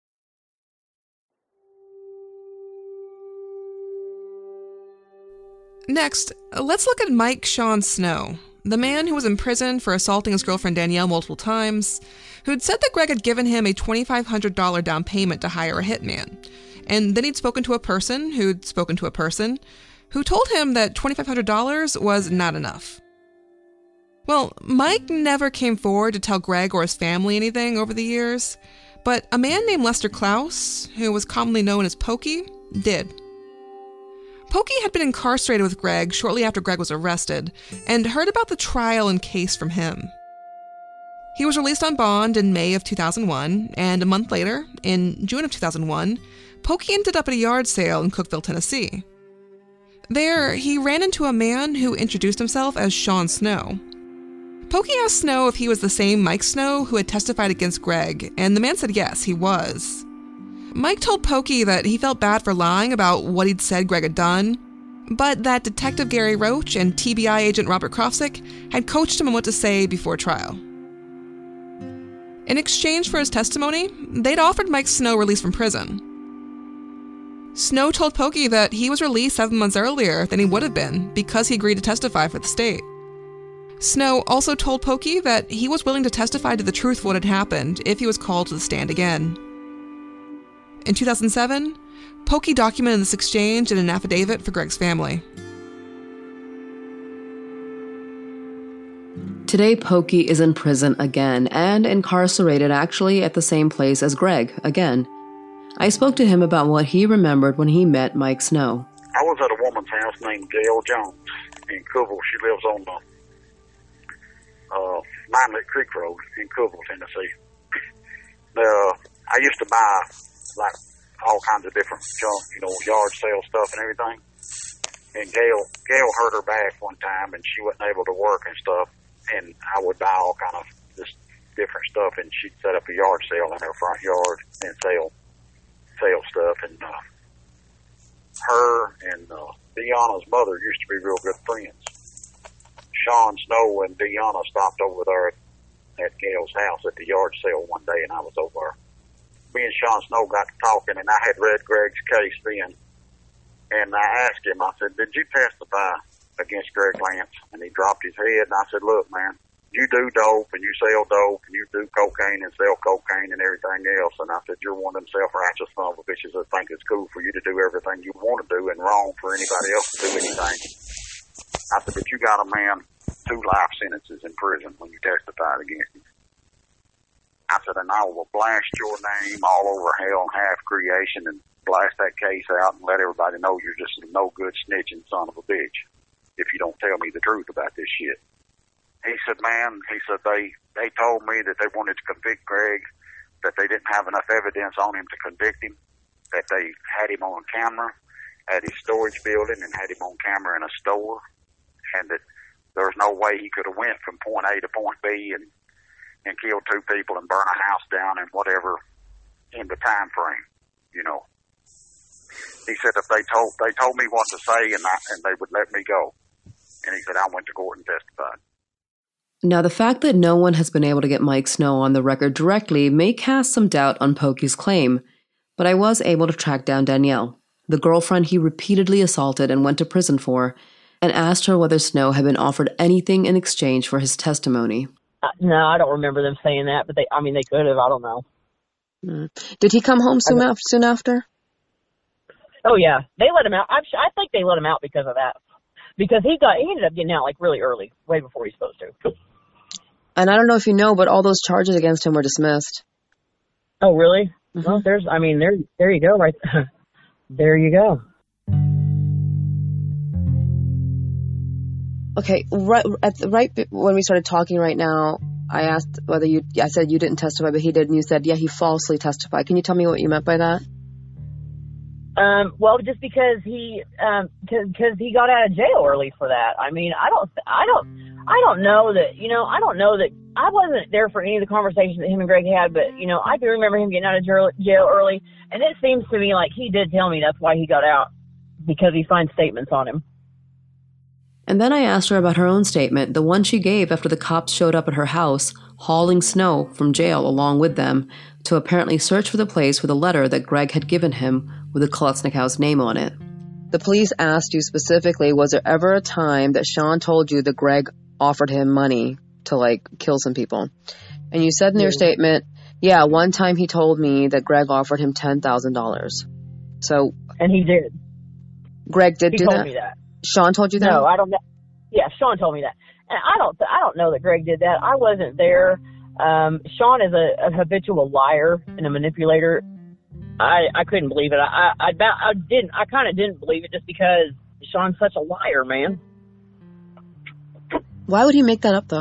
Next, let's look at Mike Sean Snow, the man who was in prison for assaulting his girlfriend Danielle multiple times, who'd said that Greg had given him a twenty-five hundred dollars down payment to hire a hitman. And then he'd spoken to a person who'd spoken to a person who told him that twenty-five hundred dollars was not enough. Well, Mike never came forward to tell Greg or his family anything over the years, but a man named Lester Klaus, who was commonly known as Pokey, did. Pokey had been incarcerated with Greg shortly after Greg was arrested and heard about the trial and case from him. He was released on bond in May of two thousand one, and a month later, in June of two thousand one, Pokey ended up at a yard sale in Cookeville, Tennessee. There, he ran into a man who introduced himself as Sean Snow. Pokey asked Snow if he was the same Mike Snow who had testified against Greg, and the man said yes, he was. Mike told Pokey that he felt bad for lying about what he'd said Greg had done, but that Detective Gary Roach and T B I agent Robert Krofsik had coached him on what to say before trial. In exchange for his testimony, they'd offered Mike Snow release from prison. Snow told Pokey that he was released seven months earlier than he would have been because he agreed to testify for the state. Snow also told Pokey that he was willing to testify to the truth of what had happened if he was called to the stand again. In two thousand seven, Pokey documented this exchange in an affidavit for Greg's family. Today, Pokey is in prison again and incarcerated actually at the same place as Greg again. I spoke to him about what he remembered when he met Mike Snow. I was at a woman's house named Gail Jones in Cookeville. She lives on the uh, Mine Lick Creek Road in Cookeville, Tennessee. Uh, I used to buy like all kinds of different junk, you know, yard sale stuff and everything. And Gail, Gail hurt her back one time, and she wasn't able to work and stuff. And I would buy all kind of just different stuff, and she'd set up a yard sale in her front yard and sell, sell stuff. And uh, her and uh, Deanna's mother used to be real good friends. Sean Snow and Deanna stopped over there at Gail's house at the yard sale one day, and I was over there. Me and Sean Snow got to talking, and I had read Greg's case then. And I asked him, I said, did you testify against Greg Lance? And he dropped his head, and I said, look, man, you do dope, and you sell dope, and you do cocaine and sell cocaine and everything else. And I said, you're one of them self-righteous son of a bitches that think it's cool for you to do everything you want to do and wrong for anybody else to do anything. I said, but you got a man two life sentences in prison when you testified against him. I said, and I will blast your name all over hell and half creation and blast that case out and let everybody know you're just a no-good snitching son of a bitch if you don't tell me the truth about this shit. He said, man, he said, they, they told me that they wanted to convict Greg, that they didn't have enough evidence on him to convict him, that they had him on camera at his storage building and had him on camera in a store, and that there was no way he could have went from point A to point B and, and killed two people and burn a house down and whatever in the time frame, you know. He said if they told they told me what to say and I, and they would let me go. And he said I went to court and testified. Now, the fact that no one has been able to get Mike Snow on the record directly may cast some doubt on Pokey's claim, but I was able to track down Danielle, the girlfriend he repeatedly assaulted and went to prison for, and asked her whether Snow had been offered anything in exchange for his testimony. Uh, no, I don't remember them saying that, but they, I mean, they could have. I don't know. Mm. Did he come home soon, af- soon after? Oh, yeah. They let him out. I, I think they let him out because of that. Because he got, he ended up getting out, like, really early, way before he was supposed to. And I don't know if you know, but all those charges against him were dismissed. Oh, really? Mm-hmm. Well, there's, I mean, there, there you go, right there you go. Okay, right at the, right when we started talking right now, I asked whether you, I said you didn't testify, but he did, and you said, yeah, he falsely testified. Can you tell me what you meant by that? Um, well, just because he, um, cause, cause he got out of jail early for that. I mean, I don't, I don't, I don't know that, you know, I don't know that, I wasn't there for any of the conversations that him and Greg had, but, you know, I do remember him getting out of jail early, and it seems to me like he did tell me that's why he got out, because he signed statements on him. And then I asked her about her own statement, the one she gave after the cops showed up at her house, hauling Snow from jail along with them, to apparently search for the place with a letter that Greg had given him with the Kolesnikow's name on it. The police asked you specifically, was there ever a time that Sean told you that Greg offered him money to, like, kill some people? And you said in your statement, yeah, one time he told me that Greg offered him ten thousand dollars. So. And he did. Greg did he do told that? me that. Sean told you that? No, I don't know. Yeah, Sean told me that. And I don't, I don't know that Greg did that. I wasn't there. Um, Sean is a, a habitual liar and a manipulator. I, I couldn't believe it. I, I, I, I didn't, I kind of didn't believe it just because Sean's such a liar, man. Why would he make that up, though?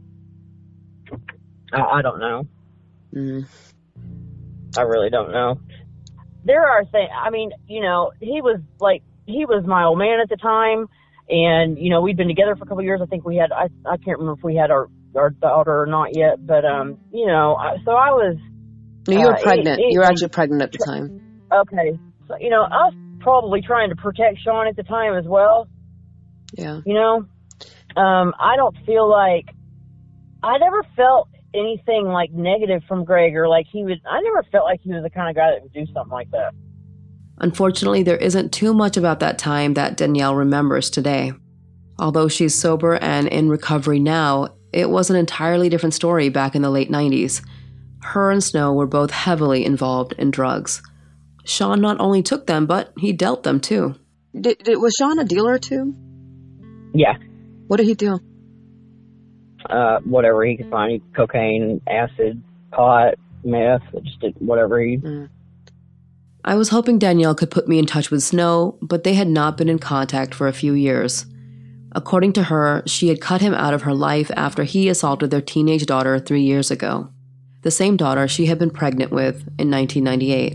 I, I don't know. Mm. I really don't know. There are things, I mean, you know, he was like, he was my old man at the time, and, you know, we'd been together for a couple of years. I think we had, I, I can't remember if we had our, our daughter or not yet, but, um, you know, I, so I was. No, you were uh, pregnant. It, it, you were actually pregnant at the time. Okay. So, you know, I was probably trying to protect Sean at the time as well. Yeah. You know, um, I don't feel like, I never felt anything like negative from Greg, or like he would, I never felt like he was the kind of guy that would do something like that. Unfortunately, there isn't too much about that time that Danielle remembers today. Although she's sober and in recovery now, it was an entirely different story back in the late nineties. Her and Snow were both heavily involved in drugs. Sean not only took them, but he dealt them too. Did, did, was Sean a dealer too? Yeah. What did he do? Uh, whatever he could find. Cocaine, acid, pot, meth, just did whatever he... Mm. I was hoping Danielle could put me in touch with Snow, but they had not been in contact for a few years. According to her, she had cut him out of her life after he assaulted their teenage daughter three years ago, the same daughter she had been pregnant with in nineteen ninety-eight.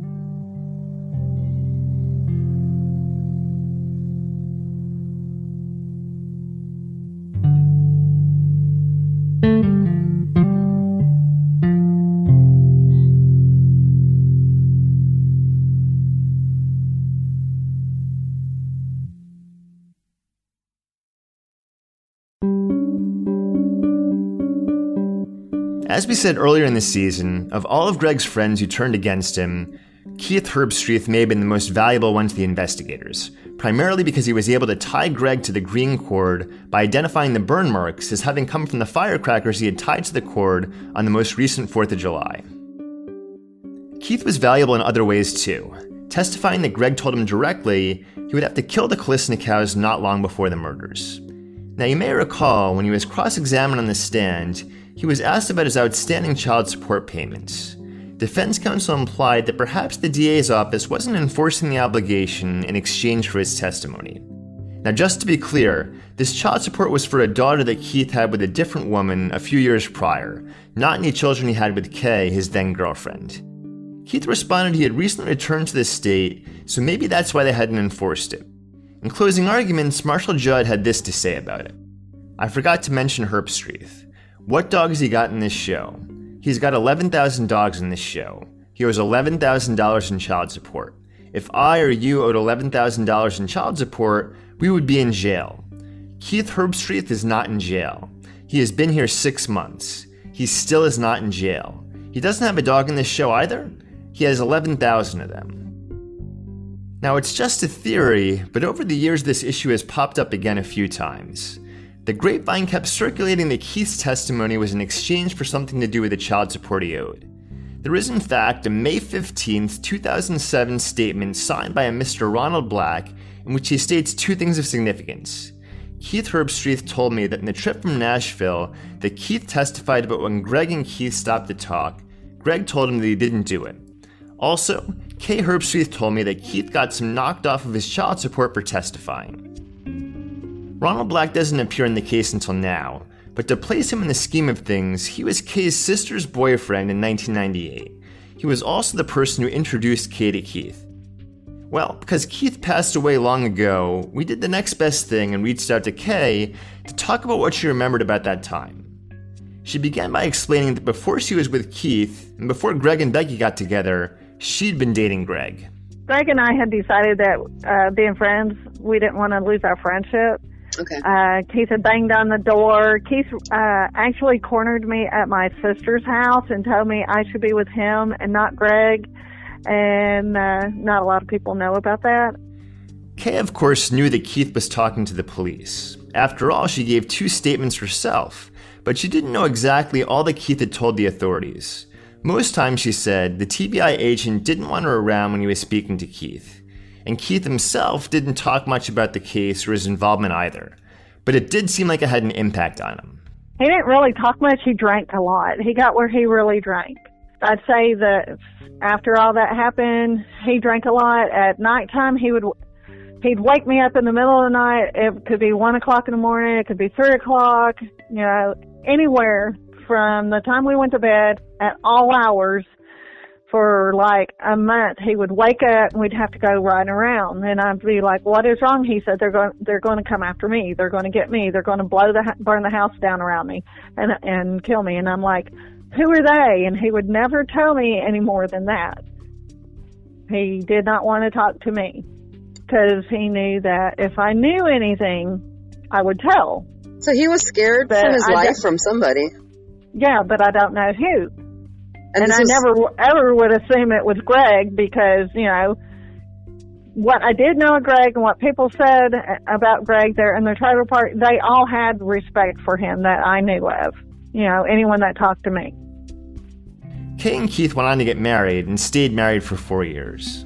As we said earlier in the season, of all of Greg's friends who turned against him, Keith Herbstreit may have been the most valuable one to the investigators, primarily because he was able to tie Greg to the green cord by identifying the burn marks as having come from the firecrackers he had tied to the cord on the most recent fourth of July. Keith was valuable in other ways too, testifying that Greg told him directly he would have to kill the Kolesnikows not long before the murders. Now you may recall when he was cross-examined on the stand, He was asked about his outstanding child support payments. Defense counsel implied that perhaps the D A's office wasn't enforcing the obligation in exchange for his testimony. Now, just to be clear, this child support was for a daughter that Keith had with a different woman a few years prior, not any children he had with Kay, his then-girlfriend. Keith responded he had recently returned to the state, so maybe that's why they hadn't enforced it. In closing arguments, Marshall Judd had this to say about it. I forgot to mention Herbstreit. What dog has he got in this show? He's got eleven thousand dogs in this show. He owes eleven thousand dollars in child support. If I or you owed eleven thousand dollars in child support, we would be in jail. Keith Herbstreit is not in jail. He has been here six months. He still is not in jail. He doesn't have a dog in this show either. He has eleven thousand of them. Now, it's just a theory, but over the years this issue has popped up again a few times. The grapevine kept circulating that Keith's testimony was in exchange for something to do with the child support he owed. There is, in fact, a May fifteenth, two thousand seven statement signed by a Mister Ronald Black in which he states two things of significance. Keith Herbstreit told me that in the trip from Nashville that Keith testified about when Greg and Keith stopped to talk, Greg told him that he didn't do it. Also, Kay Herbstreit told me that Keith got some knocked off of his child support for testifying. Ronald Black doesn't appear in the case until now, but to place him in the scheme of things, he was Kay's sister's boyfriend in nineteen ninety-eight. He was also the person who introduced Kay to Keith. Well, because Keith passed away long ago, we did the next best thing and reached out to Kay to talk about what she remembered about that time. She began by explaining that before she was with Keith, and before Greg and Becky got together, she'd been dating Greg. Greg and I had decided that uh, being friends, we didn't want to lose our friendship. Okay. Uh, Keith had banged on the door. Keith uh, actually cornered me at my sister's house and told me I should be with him and not Greg. And uh, not a lot of people know about that. Kay, of course, knew that Keith was talking to the police. After all, she gave two statements herself, but she didn't know exactly all that Keith had told the authorities. Most times, she said, the T B I agent didn't want her around when he was speaking to Keith. And Keith himself didn't talk much about the case or his involvement either. But it did seem like it had an impact on him. He didn't really talk much. He drank a lot. He got where he really drank. I'd say that after all that happened, he drank a lot. At nighttime, he would, he'd wake me up in the middle of the night. It could be one o'clock in the morning. It could be three o'clock, you know, anywhere from the time we went to bed at all hours. For like a month, he would wake up and we'd have to go riding around. And I'd be like, "What is wrong?" He said, "They're going, they're going to come after me. They're going to get me. They're going to blow the, burn the house down around me, and and kill me." And I'm like, "Who are they?" And he would never tell me any more than that. He did not want to talk to me because he knew that if I knew anything, I would tell. So he was scared But for his I life don't- from somebody. Yeah, but I don't know who. And, And this I is- never ever would assume it was Greg because, you know, what I did know of Greg and what people said about Greg there in the trailer park, they all had respect for him that I knew of. You know, anyone that talked to me. Kay and Keith went on to get married and stayed married for four years.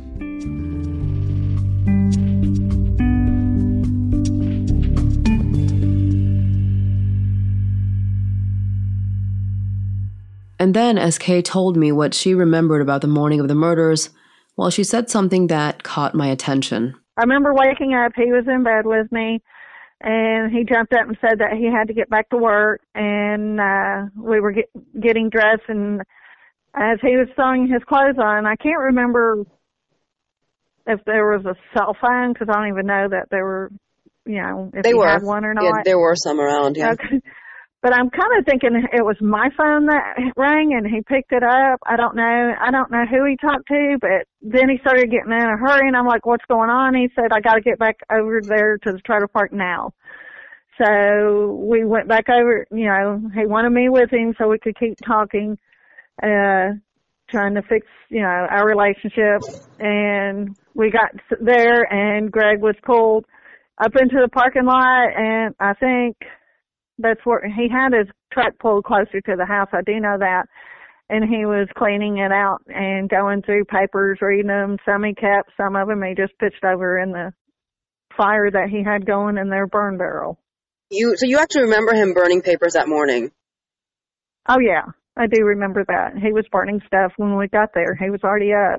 And then, as Kay told me what she remembered about the morning of the murders, well, she said something that caught my attention. I remember waking up, he was in bed with me, and he jumped up and said that he had to get back to work, and uh, we were get, getting dressed, and as he was throwing his clothes on, I can't remember if there was a cell phone, because I don't even know that there were, you know, if They he were. had one or not. Yeah, there were some around, yeah. Okay. But I'm kind of thinking it was my phone that rang and he picked it up. I don't know. I don't know who he talked to, but then he started getting in a hurry and I'm like, "What's going on?" He said, "I got to get back over there to the trailer park now." So we went back over, you know, he wanted me with him so we could keep talking, uh, trying to fix, you know, our relationship. And we got there and Greg was pulled up into the parking lot, and I think that's where he had his truck pulled closer to the house. I do know that. And he was cleaning it out and going through papers, reading them. Some he kept, some of them he just pitched over in the fire that he had going in their burn barrel. You so you actually remember him burning papers that morning? Oh, yeah, I do remember that. He was burning stuff when we got there. He was already up.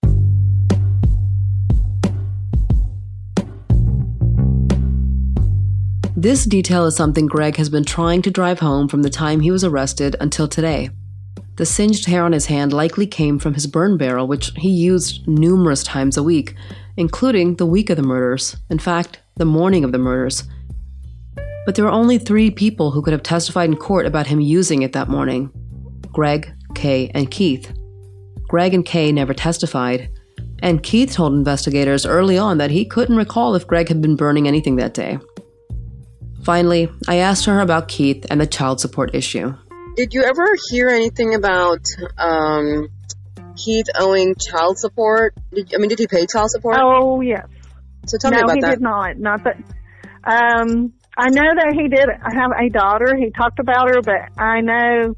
This detail is something Greg has been trying to drive home from the time he was arrested until today. The singed hair on his hand likely came from his burn barrel, which he used numerous times a week, including the week of the murders. In fact, the morning of the murders. But there were only three people who could have testified in court about him using it that morning: Greg, Kay, and Keith. Greg and Kay never testified, and Keith told investigators early on that he couldn't recall if Greg had been burning anything that day. Finally, I asked her about Keith and the child support issue. Did you ever hear anything about um, Keith owing child support? Did, I mean, did he pay child support? Oh, yes. So tell no, me about he that. did not. Not that. Um, I know that he did have a daughter. He talked about her, but I know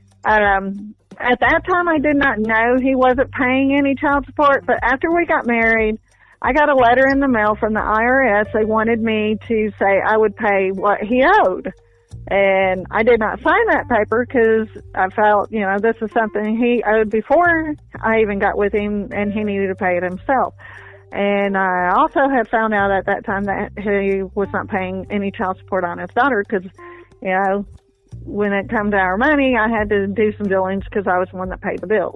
um, at that time I did not know he wasn't paying any child support. But after we got married, I got a letter in the mail from the I R S. They wanted me to say I would pay what he owed. And I did not sign that paper because I felt, you know, this is something he owed before I even got with him, and he needed to pay it himself. And I also had found out at that time that he was not paying any child support on his daughter because, you know, when it come to our money, I had to do some dealings because I was the one that paid the bills.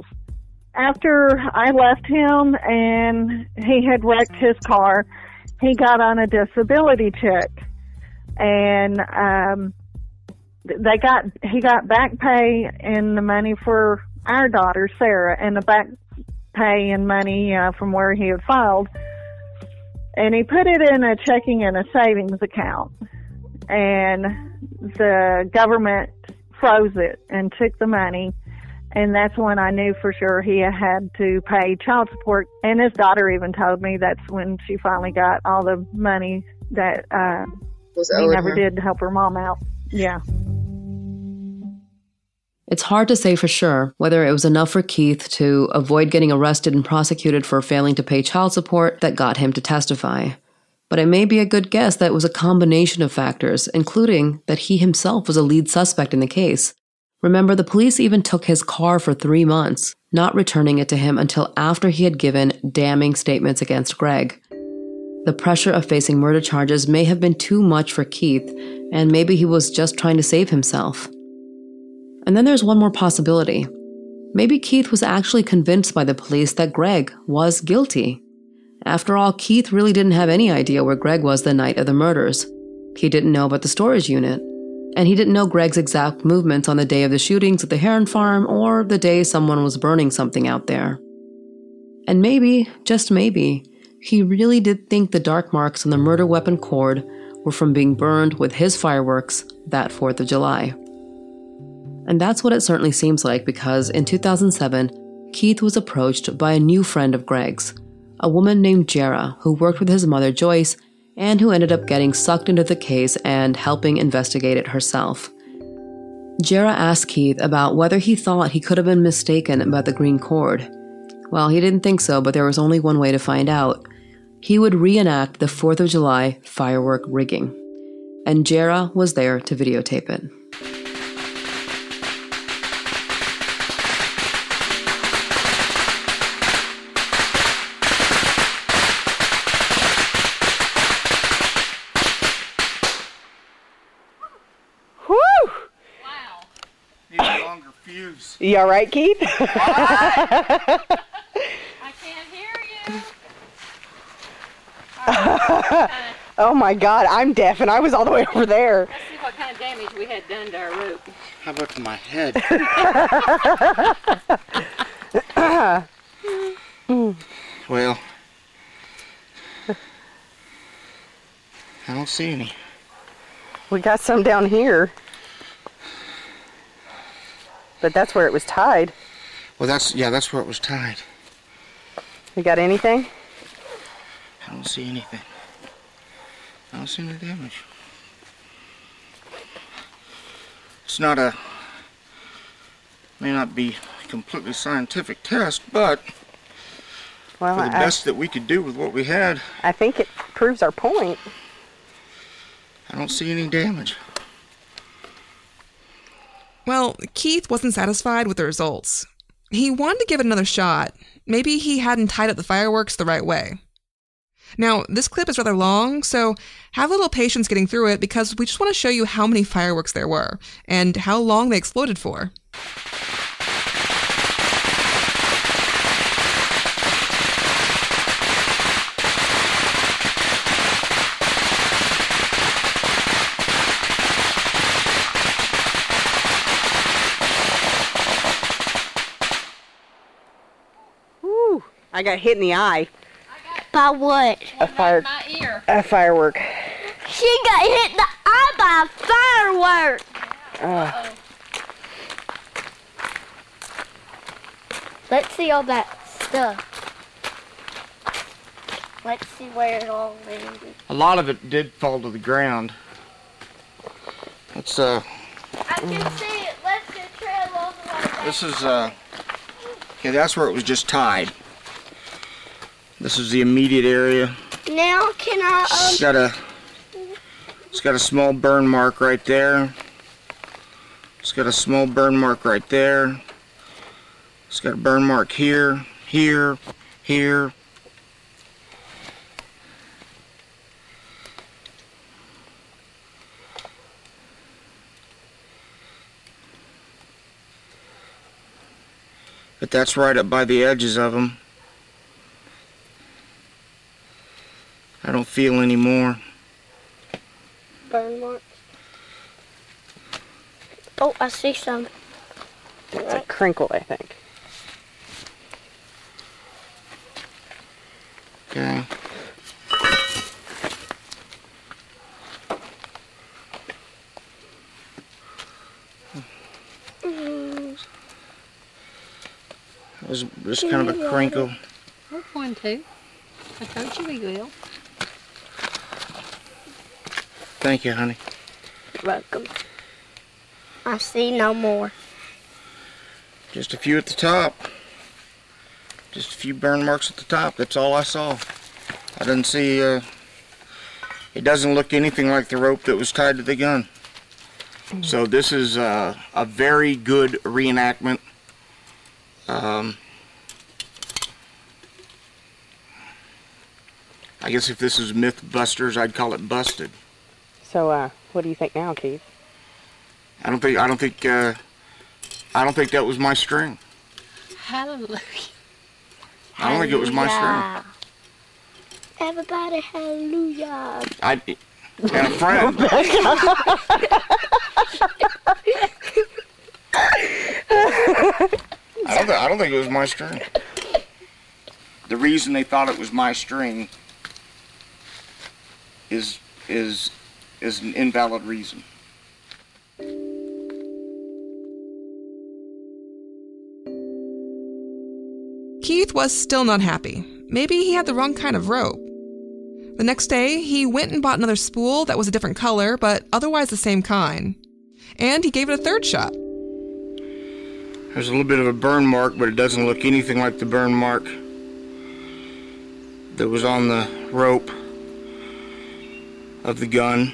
After I left him and he had wrecked his car, he got on a disability check. And um, they got he got back pay and the money for our daughter, Sarah, and the back pay and money uh, from where he had filed. And he put it in a checking and a savings account. And the government froze it and took the money. And that's when I knew for sure he had to pay child support. And his daughter even told me that's when she finally got all the money that uh, was he never her. did to help her mom out. Yeah. It's hard to say for sure whether it was enough for Keith to avoid getting arrested and prosecuted for failing to pay child support that got him to testify. But it may be a good guess that it was a combination of factors, including that he himself was a lead suspect in the case. Remember, the police even took his car for three months, not returning it to him until after he had given damning statements against Greg. The pressure of facing murder charges may have been too much for Keith, and maybe he was just trying to save himself. And then there's one more possibility. Maybe Keith was actually convinced by the police that Greg was guilty. After all, Keith really didn't have any idea where Greg was the night of the murders. He didn't know about the storage unit. And he didn't know Greg's exact movements on the day of the shootings at the Heron Farm or the day someone was burning something out there. And maybe, just maybe, he really did think the dark marks on the murder weapon cord were from being burned with his fireworks that fourth of July. And that's what it certainly seems like, because in two thousand seven, Keith was approached by a new friend of Greg's, a woman named Jera, who worked with his mother Joyce and who ended up getting sucked into the case and helping investigate it herself. Jera asked Keith about whether he thought he could have been mistaken about the green cord. Well, he didn't think so, but there was only one way to find out. He would reenact the fourth of July firework rigging. And Jera was there to videotape it. You all right, Keith? I can't hear you. Oh my God, I'm deaf and I was all the way over there. Let's see what kind of damage we had done to our rope. How about to my head? Well, I don't see any. We got some down here. But that's where it was tied. Well, that's, yeah, that's where it was tied. You got anything? I don't see anything. I don't see any damage. It's not a, may not be a completely scientific test, but well, for the I, best that we could do with what we had, I think it proves our point. I don't see any damage. Well, Keith wasn't satisfied with the results. He wanted to give it another shot. Maybe he hadn't tied up the fireworks the right way. Now, this clip is rather long, so have a little patience getting through it because we just want to show you how many fireworks there were and how long they exploded for. Woo! I got hit in the eye. By what? A fire. My ear. A firework. She got hit in the eye by a firework. Uh, Let's see all that stuff. Let's see where it all landed. A lot of it did fall to the ground. It's uh. I can see it. Let's go trail all the way back. This is uh. Okay, that's where it was just tied. This is the immediate area. Now can I um? It's got a. It's got a small burn mark right there. It's got a small burn mark right there. It's got a burn mark here, here, here. But that's right up by the edges of them. I don't feel any more. Burn marks. Oh, I see some. it's a crinkle, I think. Okay. Mm. It was just kind of a crinkle. We're going to. I told you we will. Thank you, honey. You're welcome. I see no more. Just a few at the top. Just a few burn marks at the top. That's all I saw. I didn't see, uh, it doesn't look anything like the rope that was tied to the gun. Mm-hmm. So this is uh, a very good reenactment. Um, I guess if this was Mythbusters, I'd call it busted. So, uh, what do you think now, Keith? I don't think, I don't think, uh, I don't think that was my string. Hallelujah. I don't think it was my string. Everybody, hallelujah. I, and a friend. I don't, th I don't think it was my string. The reason they thought it was my string is is is an invalid reason. Keith was still not happy. Maybe he had the wrong kind of rope. The next day, he went and bought another spool that was a different color, but otherwise the same kind. And he gave it a third shot. There's a little bit of a burn mark, but it doesn't look anything like the burn mark that was on the rope of the gun.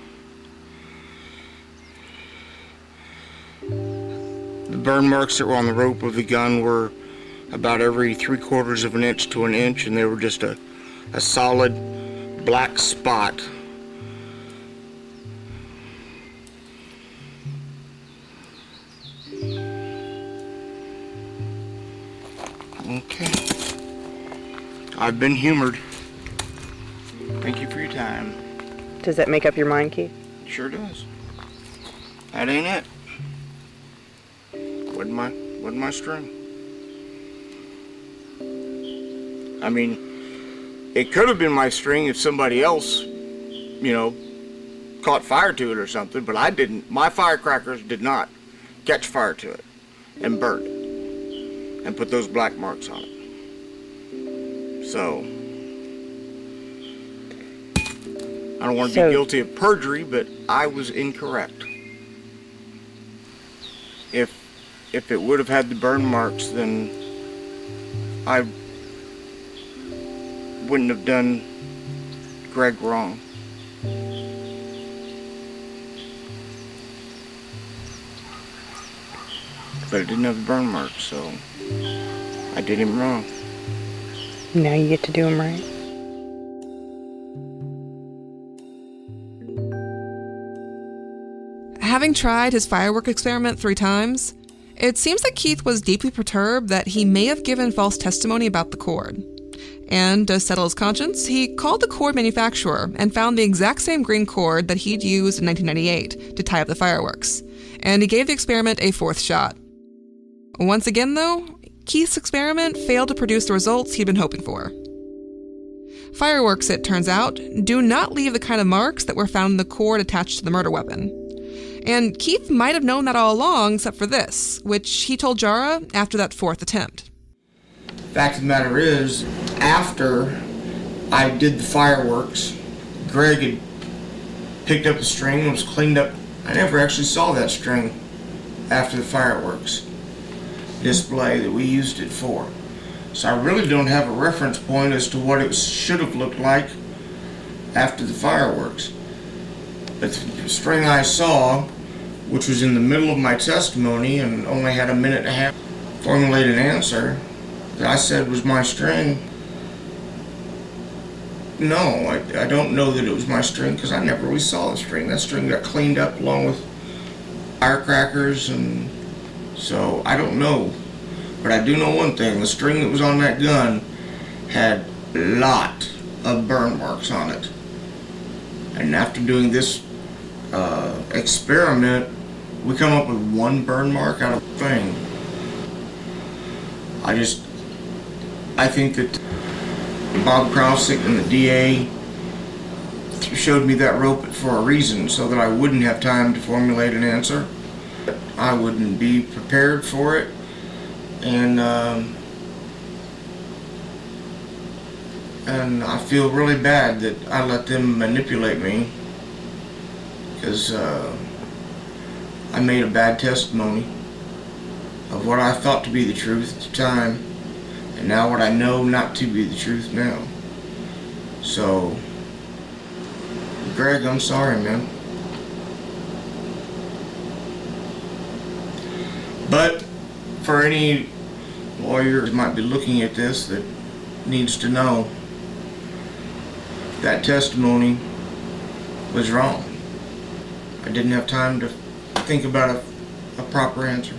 The burn marks that were on the rope of the gun were about every three quarters of an inch to an inch, and they were just a, a solid black spot. Okay. I've been humored. Thank you for your time. Does that make up your mind, Keith? Sure does. That ain't it. Wasn't my, wasn't my string. I mean, it could have been my string if somebody else, you know, caught fire to it or something, but I didn't. My firecrackers did not catch fire to it and burn it and put those black marks on it. So, I don't want to So, be guilty of perjury, but I was incorrect. If if it would have had the burn marks, then I wouldn't have done Greg wrong. but it didn't have the burn marks, so I did him wrong. Now you get to do him right. Having tried his firework experiment three times, it seems that Keith was deeply perturbed that he may have given false testimony about the cord. And to settle his conscience, he called the cord manufacturer and found the exact same green cord that he'd used in nineteen ninety-eight to tie up the fireworks. And he gave the experiment a fourth shot. Once again, though, Keith's experiment failed to produce the results he'd been hoping for. Fireworks, it turns out, do not leave the kind of marks that were found in the cord attached to the murder weapon. And Keith might have known that all along, except for this, which he told Jara after that fourth attempt. Fact of the matter is, after I did the fireworks, Greg had picked up the string and was cleaned up. I never actually saw that string after the fireworks display that we used it for. So I really don't have a reference point as to what it should have looked like after the fireworks. But the string I saw, which was in the middle of my testimony and only had a minute and a half to formulate an answer, that I said was my string. No, I, I don't know that it was my string because I never really saw the string. That string got cleaned up along with firecrackers, and so I don't know. But I do know one thing, the string that was on that gun had a lot of burn marks on it. And after doing this uh, experiment, we come up with one burn mark out of the thing. I just, I think that Bob Krausick and the D A showed me that rope for a reason, so that I wouldn't have time to formulate an answer. I wouldn't be prepared for it, and um, and I feel really bad that I let them manipulate me, because uh, I made a bad testimony of what I thought to be the truth at the time, and now what I know not to be the truth now. So, Greg, I'm sorry, man. But for any lawyer who might be looking at this that needs to know, that testimony was wrong. I didn't have time to think about a, a proper answer.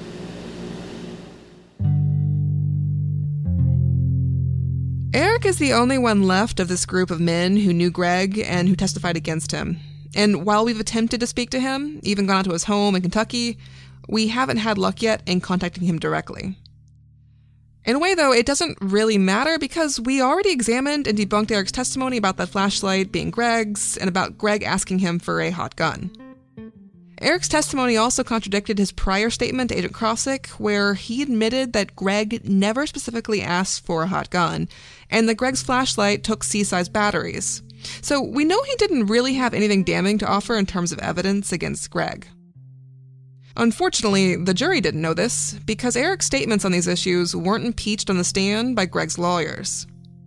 Eric is the only one left of this group of men who knew Greg and who testified against him. And while we've attempted to speak to him, even gone out to his home in Kentucky, we haven't had luck yet in contacting him directly. In a way, though, it doesn't really matter because we already examined and debunked Eric's testimony about that flashlight being Greg's and about Greg asking him for a hot gun. Eric's testimony also contradicted his prior statement to Agent Krausick, where he admitted that Greg never specifically asked for a hot gun, and that Greg's flashlight took C-size batteries. So we know he didn't really have anything damning to offer in terms of evidence against Greg. Unfortunately, the jury didn't know this, because Eric's statements on these issues weren't impeached on the stand by Greg's lawyers.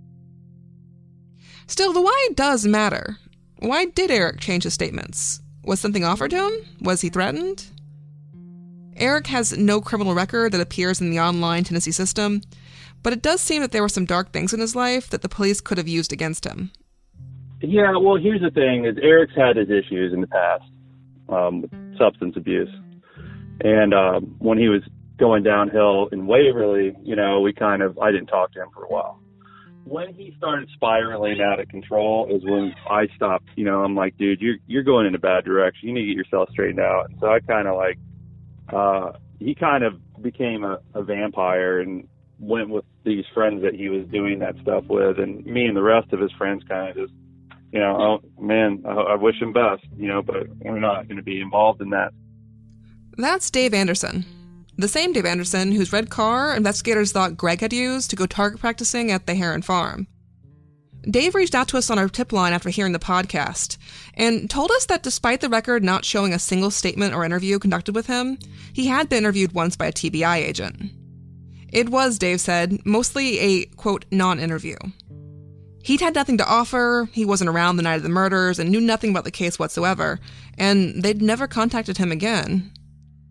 Still, the why does matter. Why did Eric change his statements? Was something offered to him? Was he threatened? Eric has no criminal record that appears in the online Tennessee system, but it does seem that there were some dark things in his life that the police could have used against him. Yeah, well, here's the thing, is Eric's had his issues in the past um, with substance abuse. And um, when he was going downhill in Waverly, you know, we kind of, I didn't talk to him for a while. When he started spiraling out of control is when I stopped, you know, I'm like, dude, you're, you're going in a bad direction. You need to get yourself straightened out. And so I kind of like, uh, he kind of became a, a vampire and went with these friends that he was doing that stuff with. And me and the rest of his friends kind of just, you know, oh man, I, I wish him best, you know, but we're not going to be involved in that. That's Dave Anderson. The same Dave Anderson whose red car investigators thought Greg had used to go target practicing at the Heron Farm. Dave reached out to us on our tip line after hearing the podcast and told us that despite the record not showing a single statement or interview conducted with him, he had been interviewed once by a T B I agent. It was, Dave said, mostly a, quote, non-interview. He'd had nothing to offer, he wasn't around the night of the murders, and knew nothing about the case whatsoever, and they'd never contacted him again.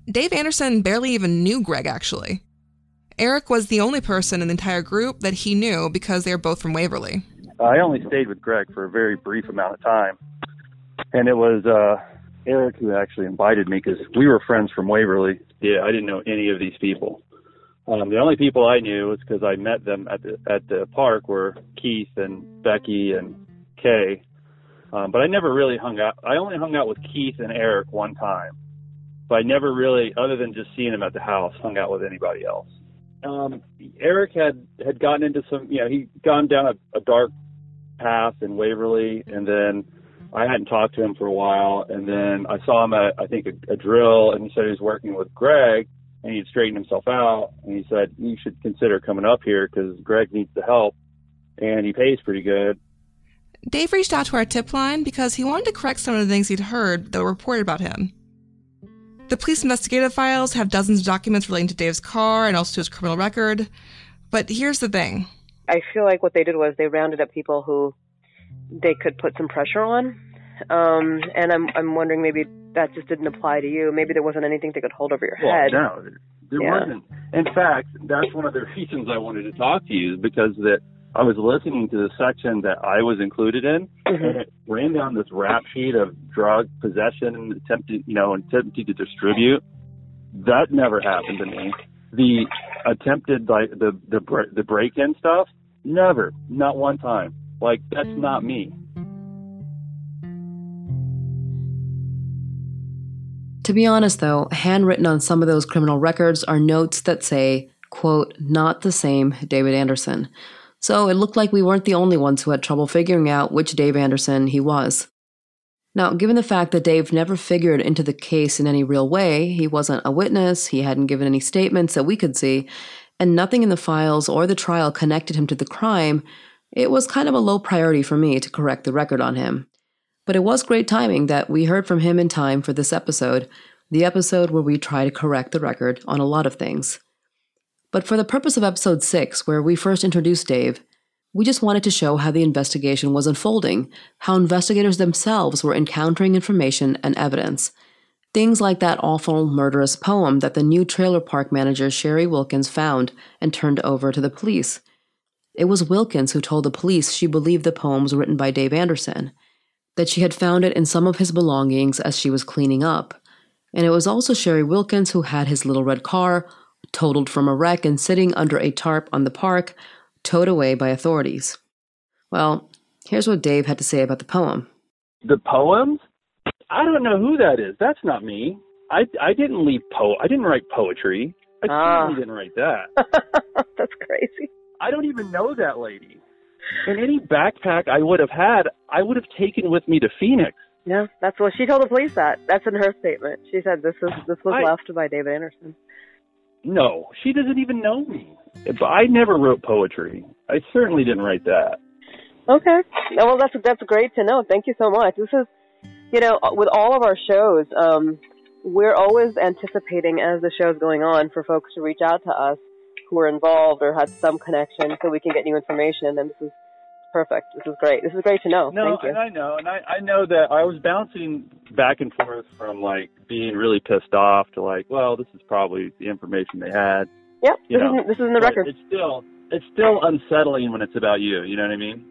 Dave Anderson barely even knew Greg, actually. Eric was the only person in the entire group that he knew because they were both from Waverly. I only stayed with Greg for a very brief amount of time. And it was uh, Eric who actually invited me because we were friends from Waverly. Yeah, I didn't know any of these people. Um, the only people I knew was because I met them at the at the park were Keith and Becky and Kay. Um, but I never really hung out. I only hung out with Keith and Eric one time. But I never really, other than just seeing them at the house, hung out with anybody else. Um, Eric had, had gotten into some, you know, he'd gone down a, a dark path in Waverly, and then I hadn't talked to him for a while, and then I saw him at, I think, a, a drill, and he said he was working with Greg, and he'd straightened himself out, and he said, you should consider coming up here because Greg needs the help, and he pays pretty good. Dave reached out to our tip line because he wanted to correct some of the things he'd heard that were reported about him. The police investigative files have dozens of documents relating to Dave's car and also to his criminal record, but here's the thing. I feel like what they did was they rounded up people who they could put some pressure on, um, and I'm I'm wondering maybe that just didn't apply to you. Maybe there wasn't anything they could hold over your well, head. No, there, there yeah. wasn't. In fact, that's one of the reasons I wanted to talk to you, because that I was listening to the section that I was included in, mm-hmm. and it ran down this rap sheet of drug possession and attempted, you know, attempting to distribute. That never happened to me. The attempted, like, the, the, the break-in stuff, never, not one time. Like, that's not me. To be honest, though, handwritten on some of those criminal records are notes that say, quote, not the same David Anderson. So it looked like we weren't the only ones who had trouble figuring out which Dave Anderson he was. Now, given the fact that Dave never figured into the case in any real way, he wasn't a witness, he hadn't given any statements that we could see, and nothing in the files or the trial connected him to the crime, it was kind of a low priority for me to correct the record on him. But it was great timing that we heard from him in time for this episode, the episode where we try to correct the record on a lot of things. But for the purpose of episode six, where we first introduced Dave, we just wanted to show how the investigation was unfolding, how investigators themselves were encountering information and evidence. Things like that awful, murderous poem that the new trailer park manager Sherry Wilkins found and turned over to the police. It was Wilkins who told the police she believed the poem was written by Dave Anderson, that she had found it in some of his belongings as she was cleaning up. And it was also Sherry Wilkins who had his little red car totaled from a wreck and sitting under a tarp on the park, towed away by authorities. Well, here's what Dave had to say about the poem. The poems? I don't know who that is. That's not me. I, I didn't leave po. I didn't write poetry. I Ah. certainly didn't write that. That's crazy. I don't even know that lady. And any backpack I would have had, I would have taken with me to Phoenix. Yeah, that's what she told the police. That that's in her statement. She said this was this was I- left by David Anderson. No, she doesn't even know me. But I never wrote poetry. I certainly didn't write that. Okay. Well, that's that's great to know. Thank you so much. This is, you know, with all of our shows, um, we're always anticipating as the show's going on for folks to reach out to us who are involved or had some connection so we can get new information. And this is perfect. This is great. This is great to know. No, Thank you. and I know, and I, I know that I was bouncing back and forth from, like, being really pissed off to, like, well, this is probably the information they had. Yep, You this, know, is, this is in the but record. It's still, it's still unsettling when it's about you, you know what I mean?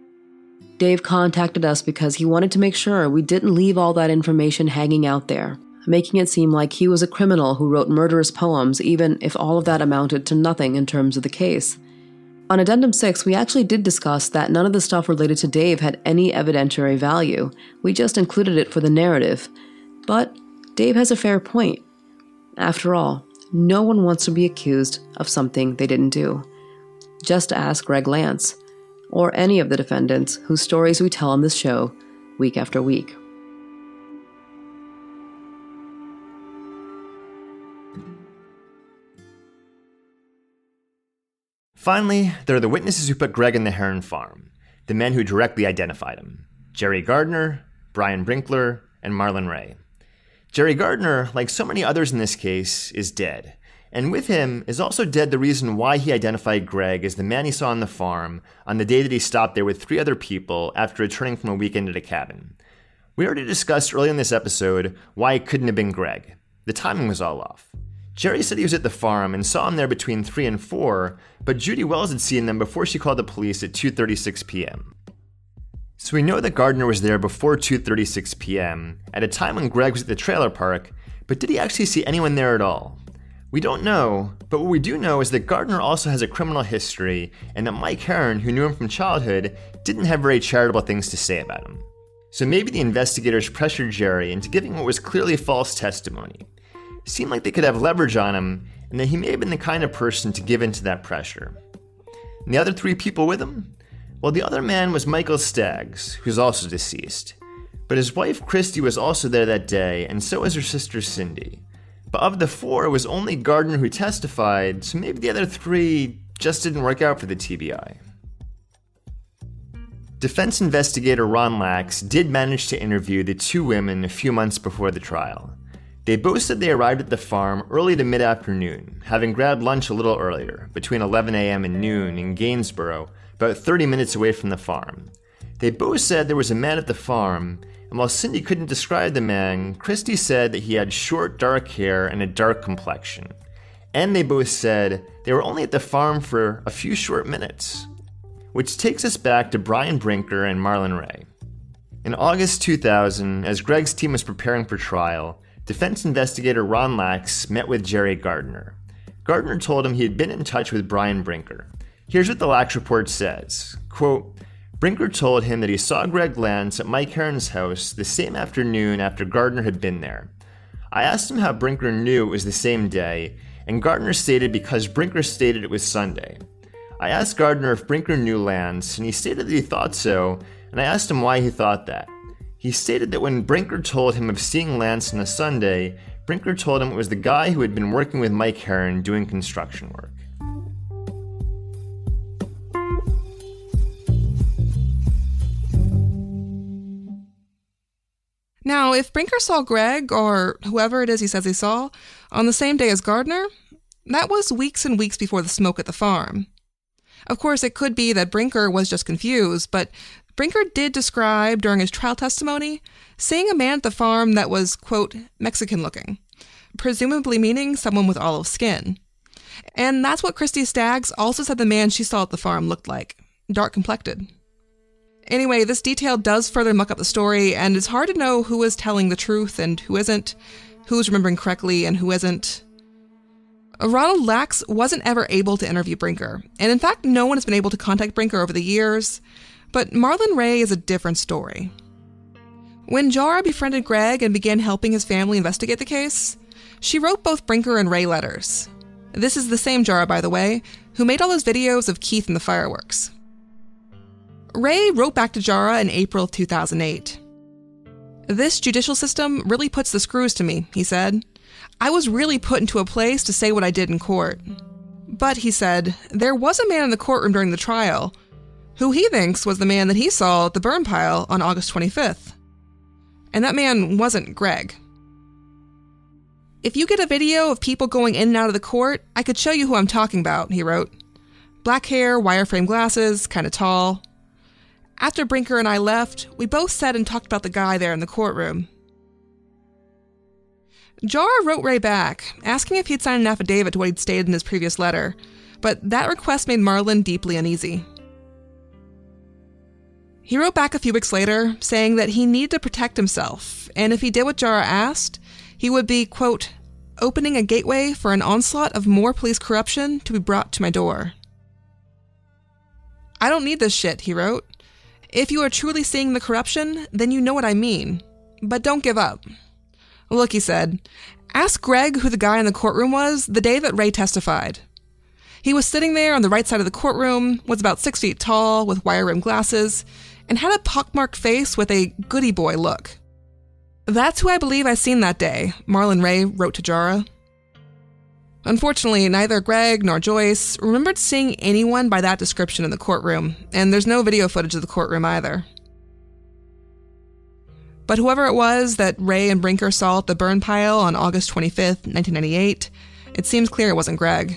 Dave contacted us because he wanted to make sure we didn't leave all that information hanging out there, making it seem like he was a criminal who wrote murderous poems, even if all of that amounted to nothing in terms of the case. On Addendum six, we actually did discuss that none of the stuff related to Dave had any evidentiary value. We just included it for the narrative. But Dave has a fair point. After all, no one wants to be accused of something they didn't do. Just ask Greg Lance, or any of the defendants whose stories we tell on this show week after week. Finally, there are the witnesses who put Greg in the Heron Farm, the men who directly identified him: Jerry Gardner, Brian Brinkler, and Marlon Ray. Jerry Gardner, like so many others in this case, is dead. And with him is also dead the reason why he identified Greg as the man he saw on the farm on the day that he stopped there with three other people after returning from a weekend at a cabin. We already discussed earlier in this episode why it couldn't have been Greg. The timing was all off. Jerry said he was at the farm and saw him there between three and four, but Judy Wells had seen them before she called the police at two thirty-six p.m. So we know that Gardner was there before two thirty-six p.m., at a time when Greg was at the trailer park, but did he actually see anyone there at all? We don't know, but what we do know is that Gardner also has a criminal history, and that Mike Heron, who knew him from childhood, didn't have very charitable things to say about him. So maybe the investigators pressured Jerry into giving what was clearly false testimony. It seemed like they could have leverage on him, and that he may have been the kind of person to give in to that pressure. And the other three people with him? Well, the other man was Michael Staggs, who's also deceased. But his wife Christy was also there that day, and so was her sister Cindy. But of the four, it was only Gardner who testified, so maybe the other three just didn't work out for the T B I. Defense investigator Ron Lax did manage to interview the two women a few months before the trial. They both said they arrived at the farm early to mid-afternoon, having grabbed lunch a little earlier, between eleven a.m. and noon in Gainsboro, about thirty minutes away from the farm. They both said there was a man at the farm, and while Cindy couldn't describe the man, Christy said that he had short, dark hair and a dark complexion. And they both said they were only at the farm for a few short minutes. Which takes us back to Brian Brinker and Marlon Ray. In August two thousand, as Greg's team was preparing for trial, defense investigator Ron Lax met with Jerry Gardner. Gardner told him he had been in touch with Brian Brinker. Here's what the Lax report says. Quote, Brinker told him that he saw Greg Lance at Mike Heron's house the same afternoon after Gardner had been there. I asked him how Brinker knew it was the same day, and Gardner stated because Brinker stated it was Sunday. I asked Gardner if Brinker knew Lance, and he stated that he thought so, and I asked him why he thought that. He stated that when Brinker told him of seeing Lance on a Sunday, Brinker told him it was the guy who had been working with Mike Heron doing construction work. Now, if Brinker saw Greg, or whoever it is he says he saw, on the same day as Gardner, that was weeks and weeks before the smoke at the farm. Of course, it could be that Brinker was just confused, but Brinker did describe during his trial testimony seeing a man at the farm that was, quote, Mexican-looking, presumably meaning someone with olive skin. And that's what Christy Staggs also said the man she saw at the farm looked like, dark-complected. Anyway, this detail does further muck up the story, and it's hard to know who is telling the truth and who isn't, who's remembering correctly and who isn't. Ronald Lax wasn't ever able to interview Brinker, and in fact, no one has been able to contact Brinker over the years, but Marlon Ray is a different story. When Jara befriended Greg and began helping his family investigate the case, she wrote both Brinker and Ray letters. This is the same Jara, by the way, who made all those videos of Keith and the fireworks. Ray wrote back to Jara in April two thousand eight. This judicial system really puts the screws to me, he said. I was really put into a place to say what I did in court. But, he said, there was a man in the courtroom during the trial who he thinks was the man that he saw at the burn pile on August twenty-fifth. And that man wasn't Greg. If you get a video of people going in and out of the court, I could show you who I'm talking about, he wrote. Black hair, wireframe glasses, kind of tall. After Brinker and I left, we both sat and talked about the guy there in the courtroom. Jara wrote Ray back, asking if he'd sign an affidavit to what he'd stated in his previous letter, but that request made Marlon deeply uneasy. He wrote back a few weeks later, saying that he needed to protect himself, and if he did what Jara asked, he would be, quote, opening a gateway for an onslaught of more police corruption to be brought to my door. I don't need this shit, he wrote. If you are truly seeing the corruption, then you know what I mean. But don't give up. Look, he said, ask Greg who the guy in the courtroom was the day that Ray testified. He was sitting there on the right side of the courtroom, was about six feet tall, with wire-rimmed glasses, and had a pockmarked face with a goody boy look. That's who I believe I seen that day, Marlon Ray wrote to Jara. Unfortunately, neither Greg nor Joyce remembered seeing anyone by that description in the courtroom, and there's no video footage of the courtroom either. But whoever it was that Ray and Brinker saw at the burn pile on August twenty-fifth, nineteen ninety-eight, it seems clear it wasn't Greg.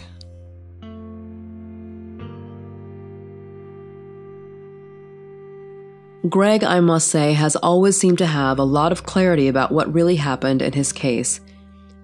Greg, I must say, has always seemed to have a lot of clarity about what really happened in his case.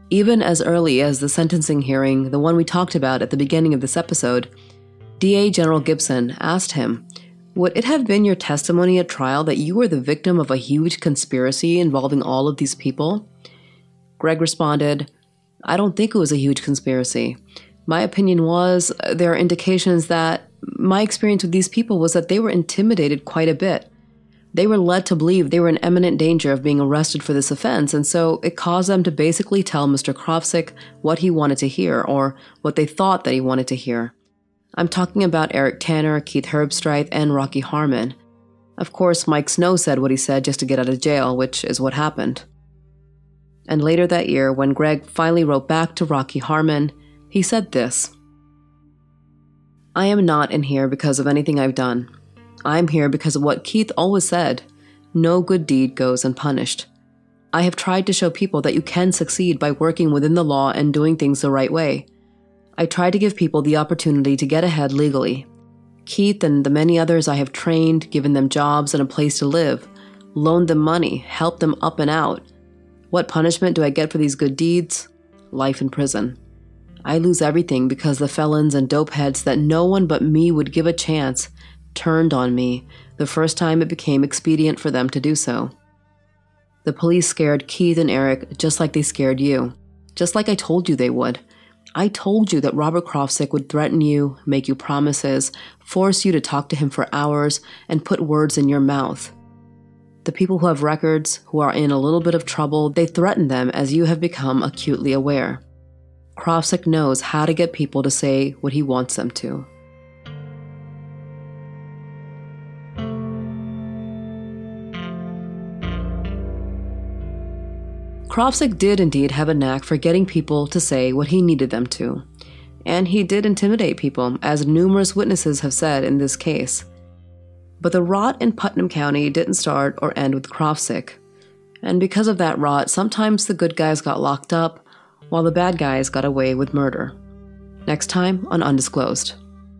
Even as early as the sentencing hearing, the one we talked about at the beginning of this episode, D A General Gibson asked him, "Would it have been your testimony at trial that you were the victim of a huge conspiracy involving all of these people?" Greg responded, "I don't think it was a huge conspiracy. My opinion was there are indications that my experience with these people was that they were intimidated quite a bit. They were led to believe they were in imminent danger of being arrested for this offense, and so it caused them to basically tell Mister Krovsik what he wanted to hear, or what they thought that he wanted to hear. I'm talking about Eric Tanner, Keith Herbstreit, and Rocky Harmon. Of course, Mike Snow said what he said just to get out of jail, which is what happened." And later that year, when Greg finally wrote back to Rocky Harmon, he said this, "I am not in here because of anything I've done. I'm here because of what Keith always said, no good deed goes unpunished. I have tried to show people that you can succeed by working within the law and doing things the right way. I try to give people the opportunity to get ahead legally. Keith and the many others I have trained, given them jobs and a place to live, loaned them money, helped them up and out. What punishment do I get for these good deeds? Life in prison. I lose everything because the felons and dopeheads that no one but me would give a chance turned on me the first time it became expedient for them to do so. The police scared Keith and Eric just like they scared you, just like I told you they would. I told you that Robert Krovsik would threaten you, make you promises, force you to talk to him for hours, and put words in your mouth. The people who have records, who are in a little bit of trouble, they threaten them as you have become acutely aware. Krovsik knows how to get people to say what he wants them to." Krovsik did indeed have a knack for getting people to say what he needed them to. And he did intimidate people, as numerous witnesses have said in this case. But the rot in Putnam County didn't start or end with Krovsik. And because of that rot, sometimes the good guys got locked up, while the bad guys got away with murder. Next time on Undisclosed.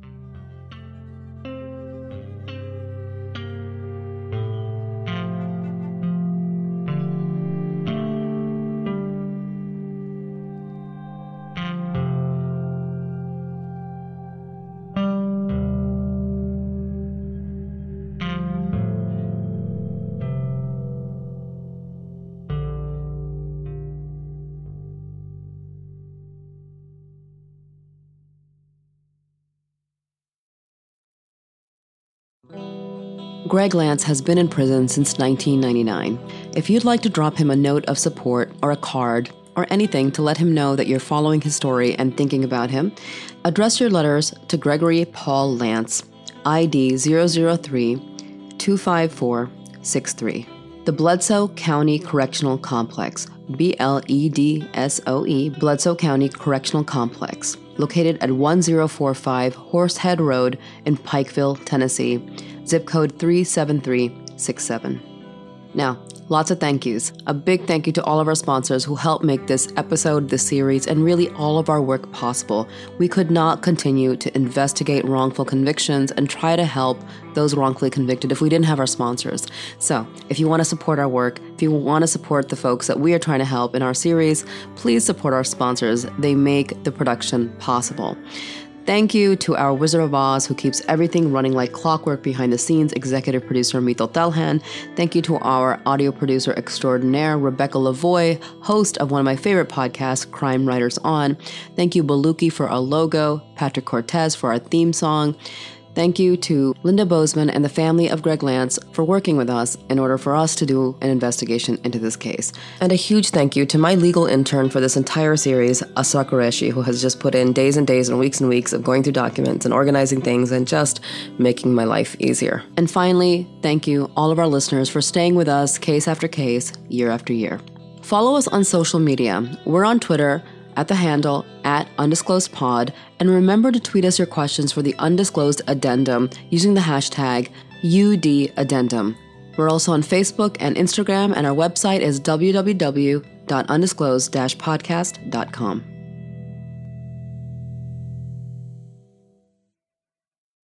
Greg Lance has been in prison since nineteen ninety-nine. If you'd like to drop him a note of support or a card or anything to let him know that you're following his story and thinking about him, address your letters to Gregory Paul Lance, I D zero zero three two five four six three. The Bledsoe County Correctional Complex, B L E D S O E, Bledsoe County Correctional Complex, located at one zero four five Horsehead Road in Pikeville, Tennessee, zip code three seven three six seven. Now, lots of thank yous. A big thank you to all of our sponsors who helped make this episode, this series, and really all of our work possible. We could not continue to investigate wrongful convictions and try to help those wrongfully convicted if we didn't have our sponsors. So, if you want to support our work, if you want to support the folks that we are trying to help in our series, please support our sponsors. They make the production possible. Thank you to our Wizard of Oz, who keeps everything running like clockwork behind the scenes, executive producer Mithil Thelhan. Thank you to our audio producer extraordinaire, Rebecca Lavoie, host of one of my favorite podcasts, Crime Writers On. Thank you, Baluki, for our logo, Patrick Cortez for our theme song. Thank you to Linda Bozeman and the family of Greg Lance for working with us in order for us to do an investigation into this case. And a huge thank you to my legal intern for this entire series, Asa Qureshi, who has just put in days and days and weeks and weeks of going through documents and organizing things and just making my life easier. And finally, thank you, all of our listeners, for staying with us case after case, year after year. Follow us on social media. We're on Twitter at the handle at Undisclosed Pod, and remember to tweet us your questions for the Undisclosed Addendum using the hashtag U D Addendum. We're also on Facebook and Instagram, and our website is w w w dot undisclosed dash podcast dot com.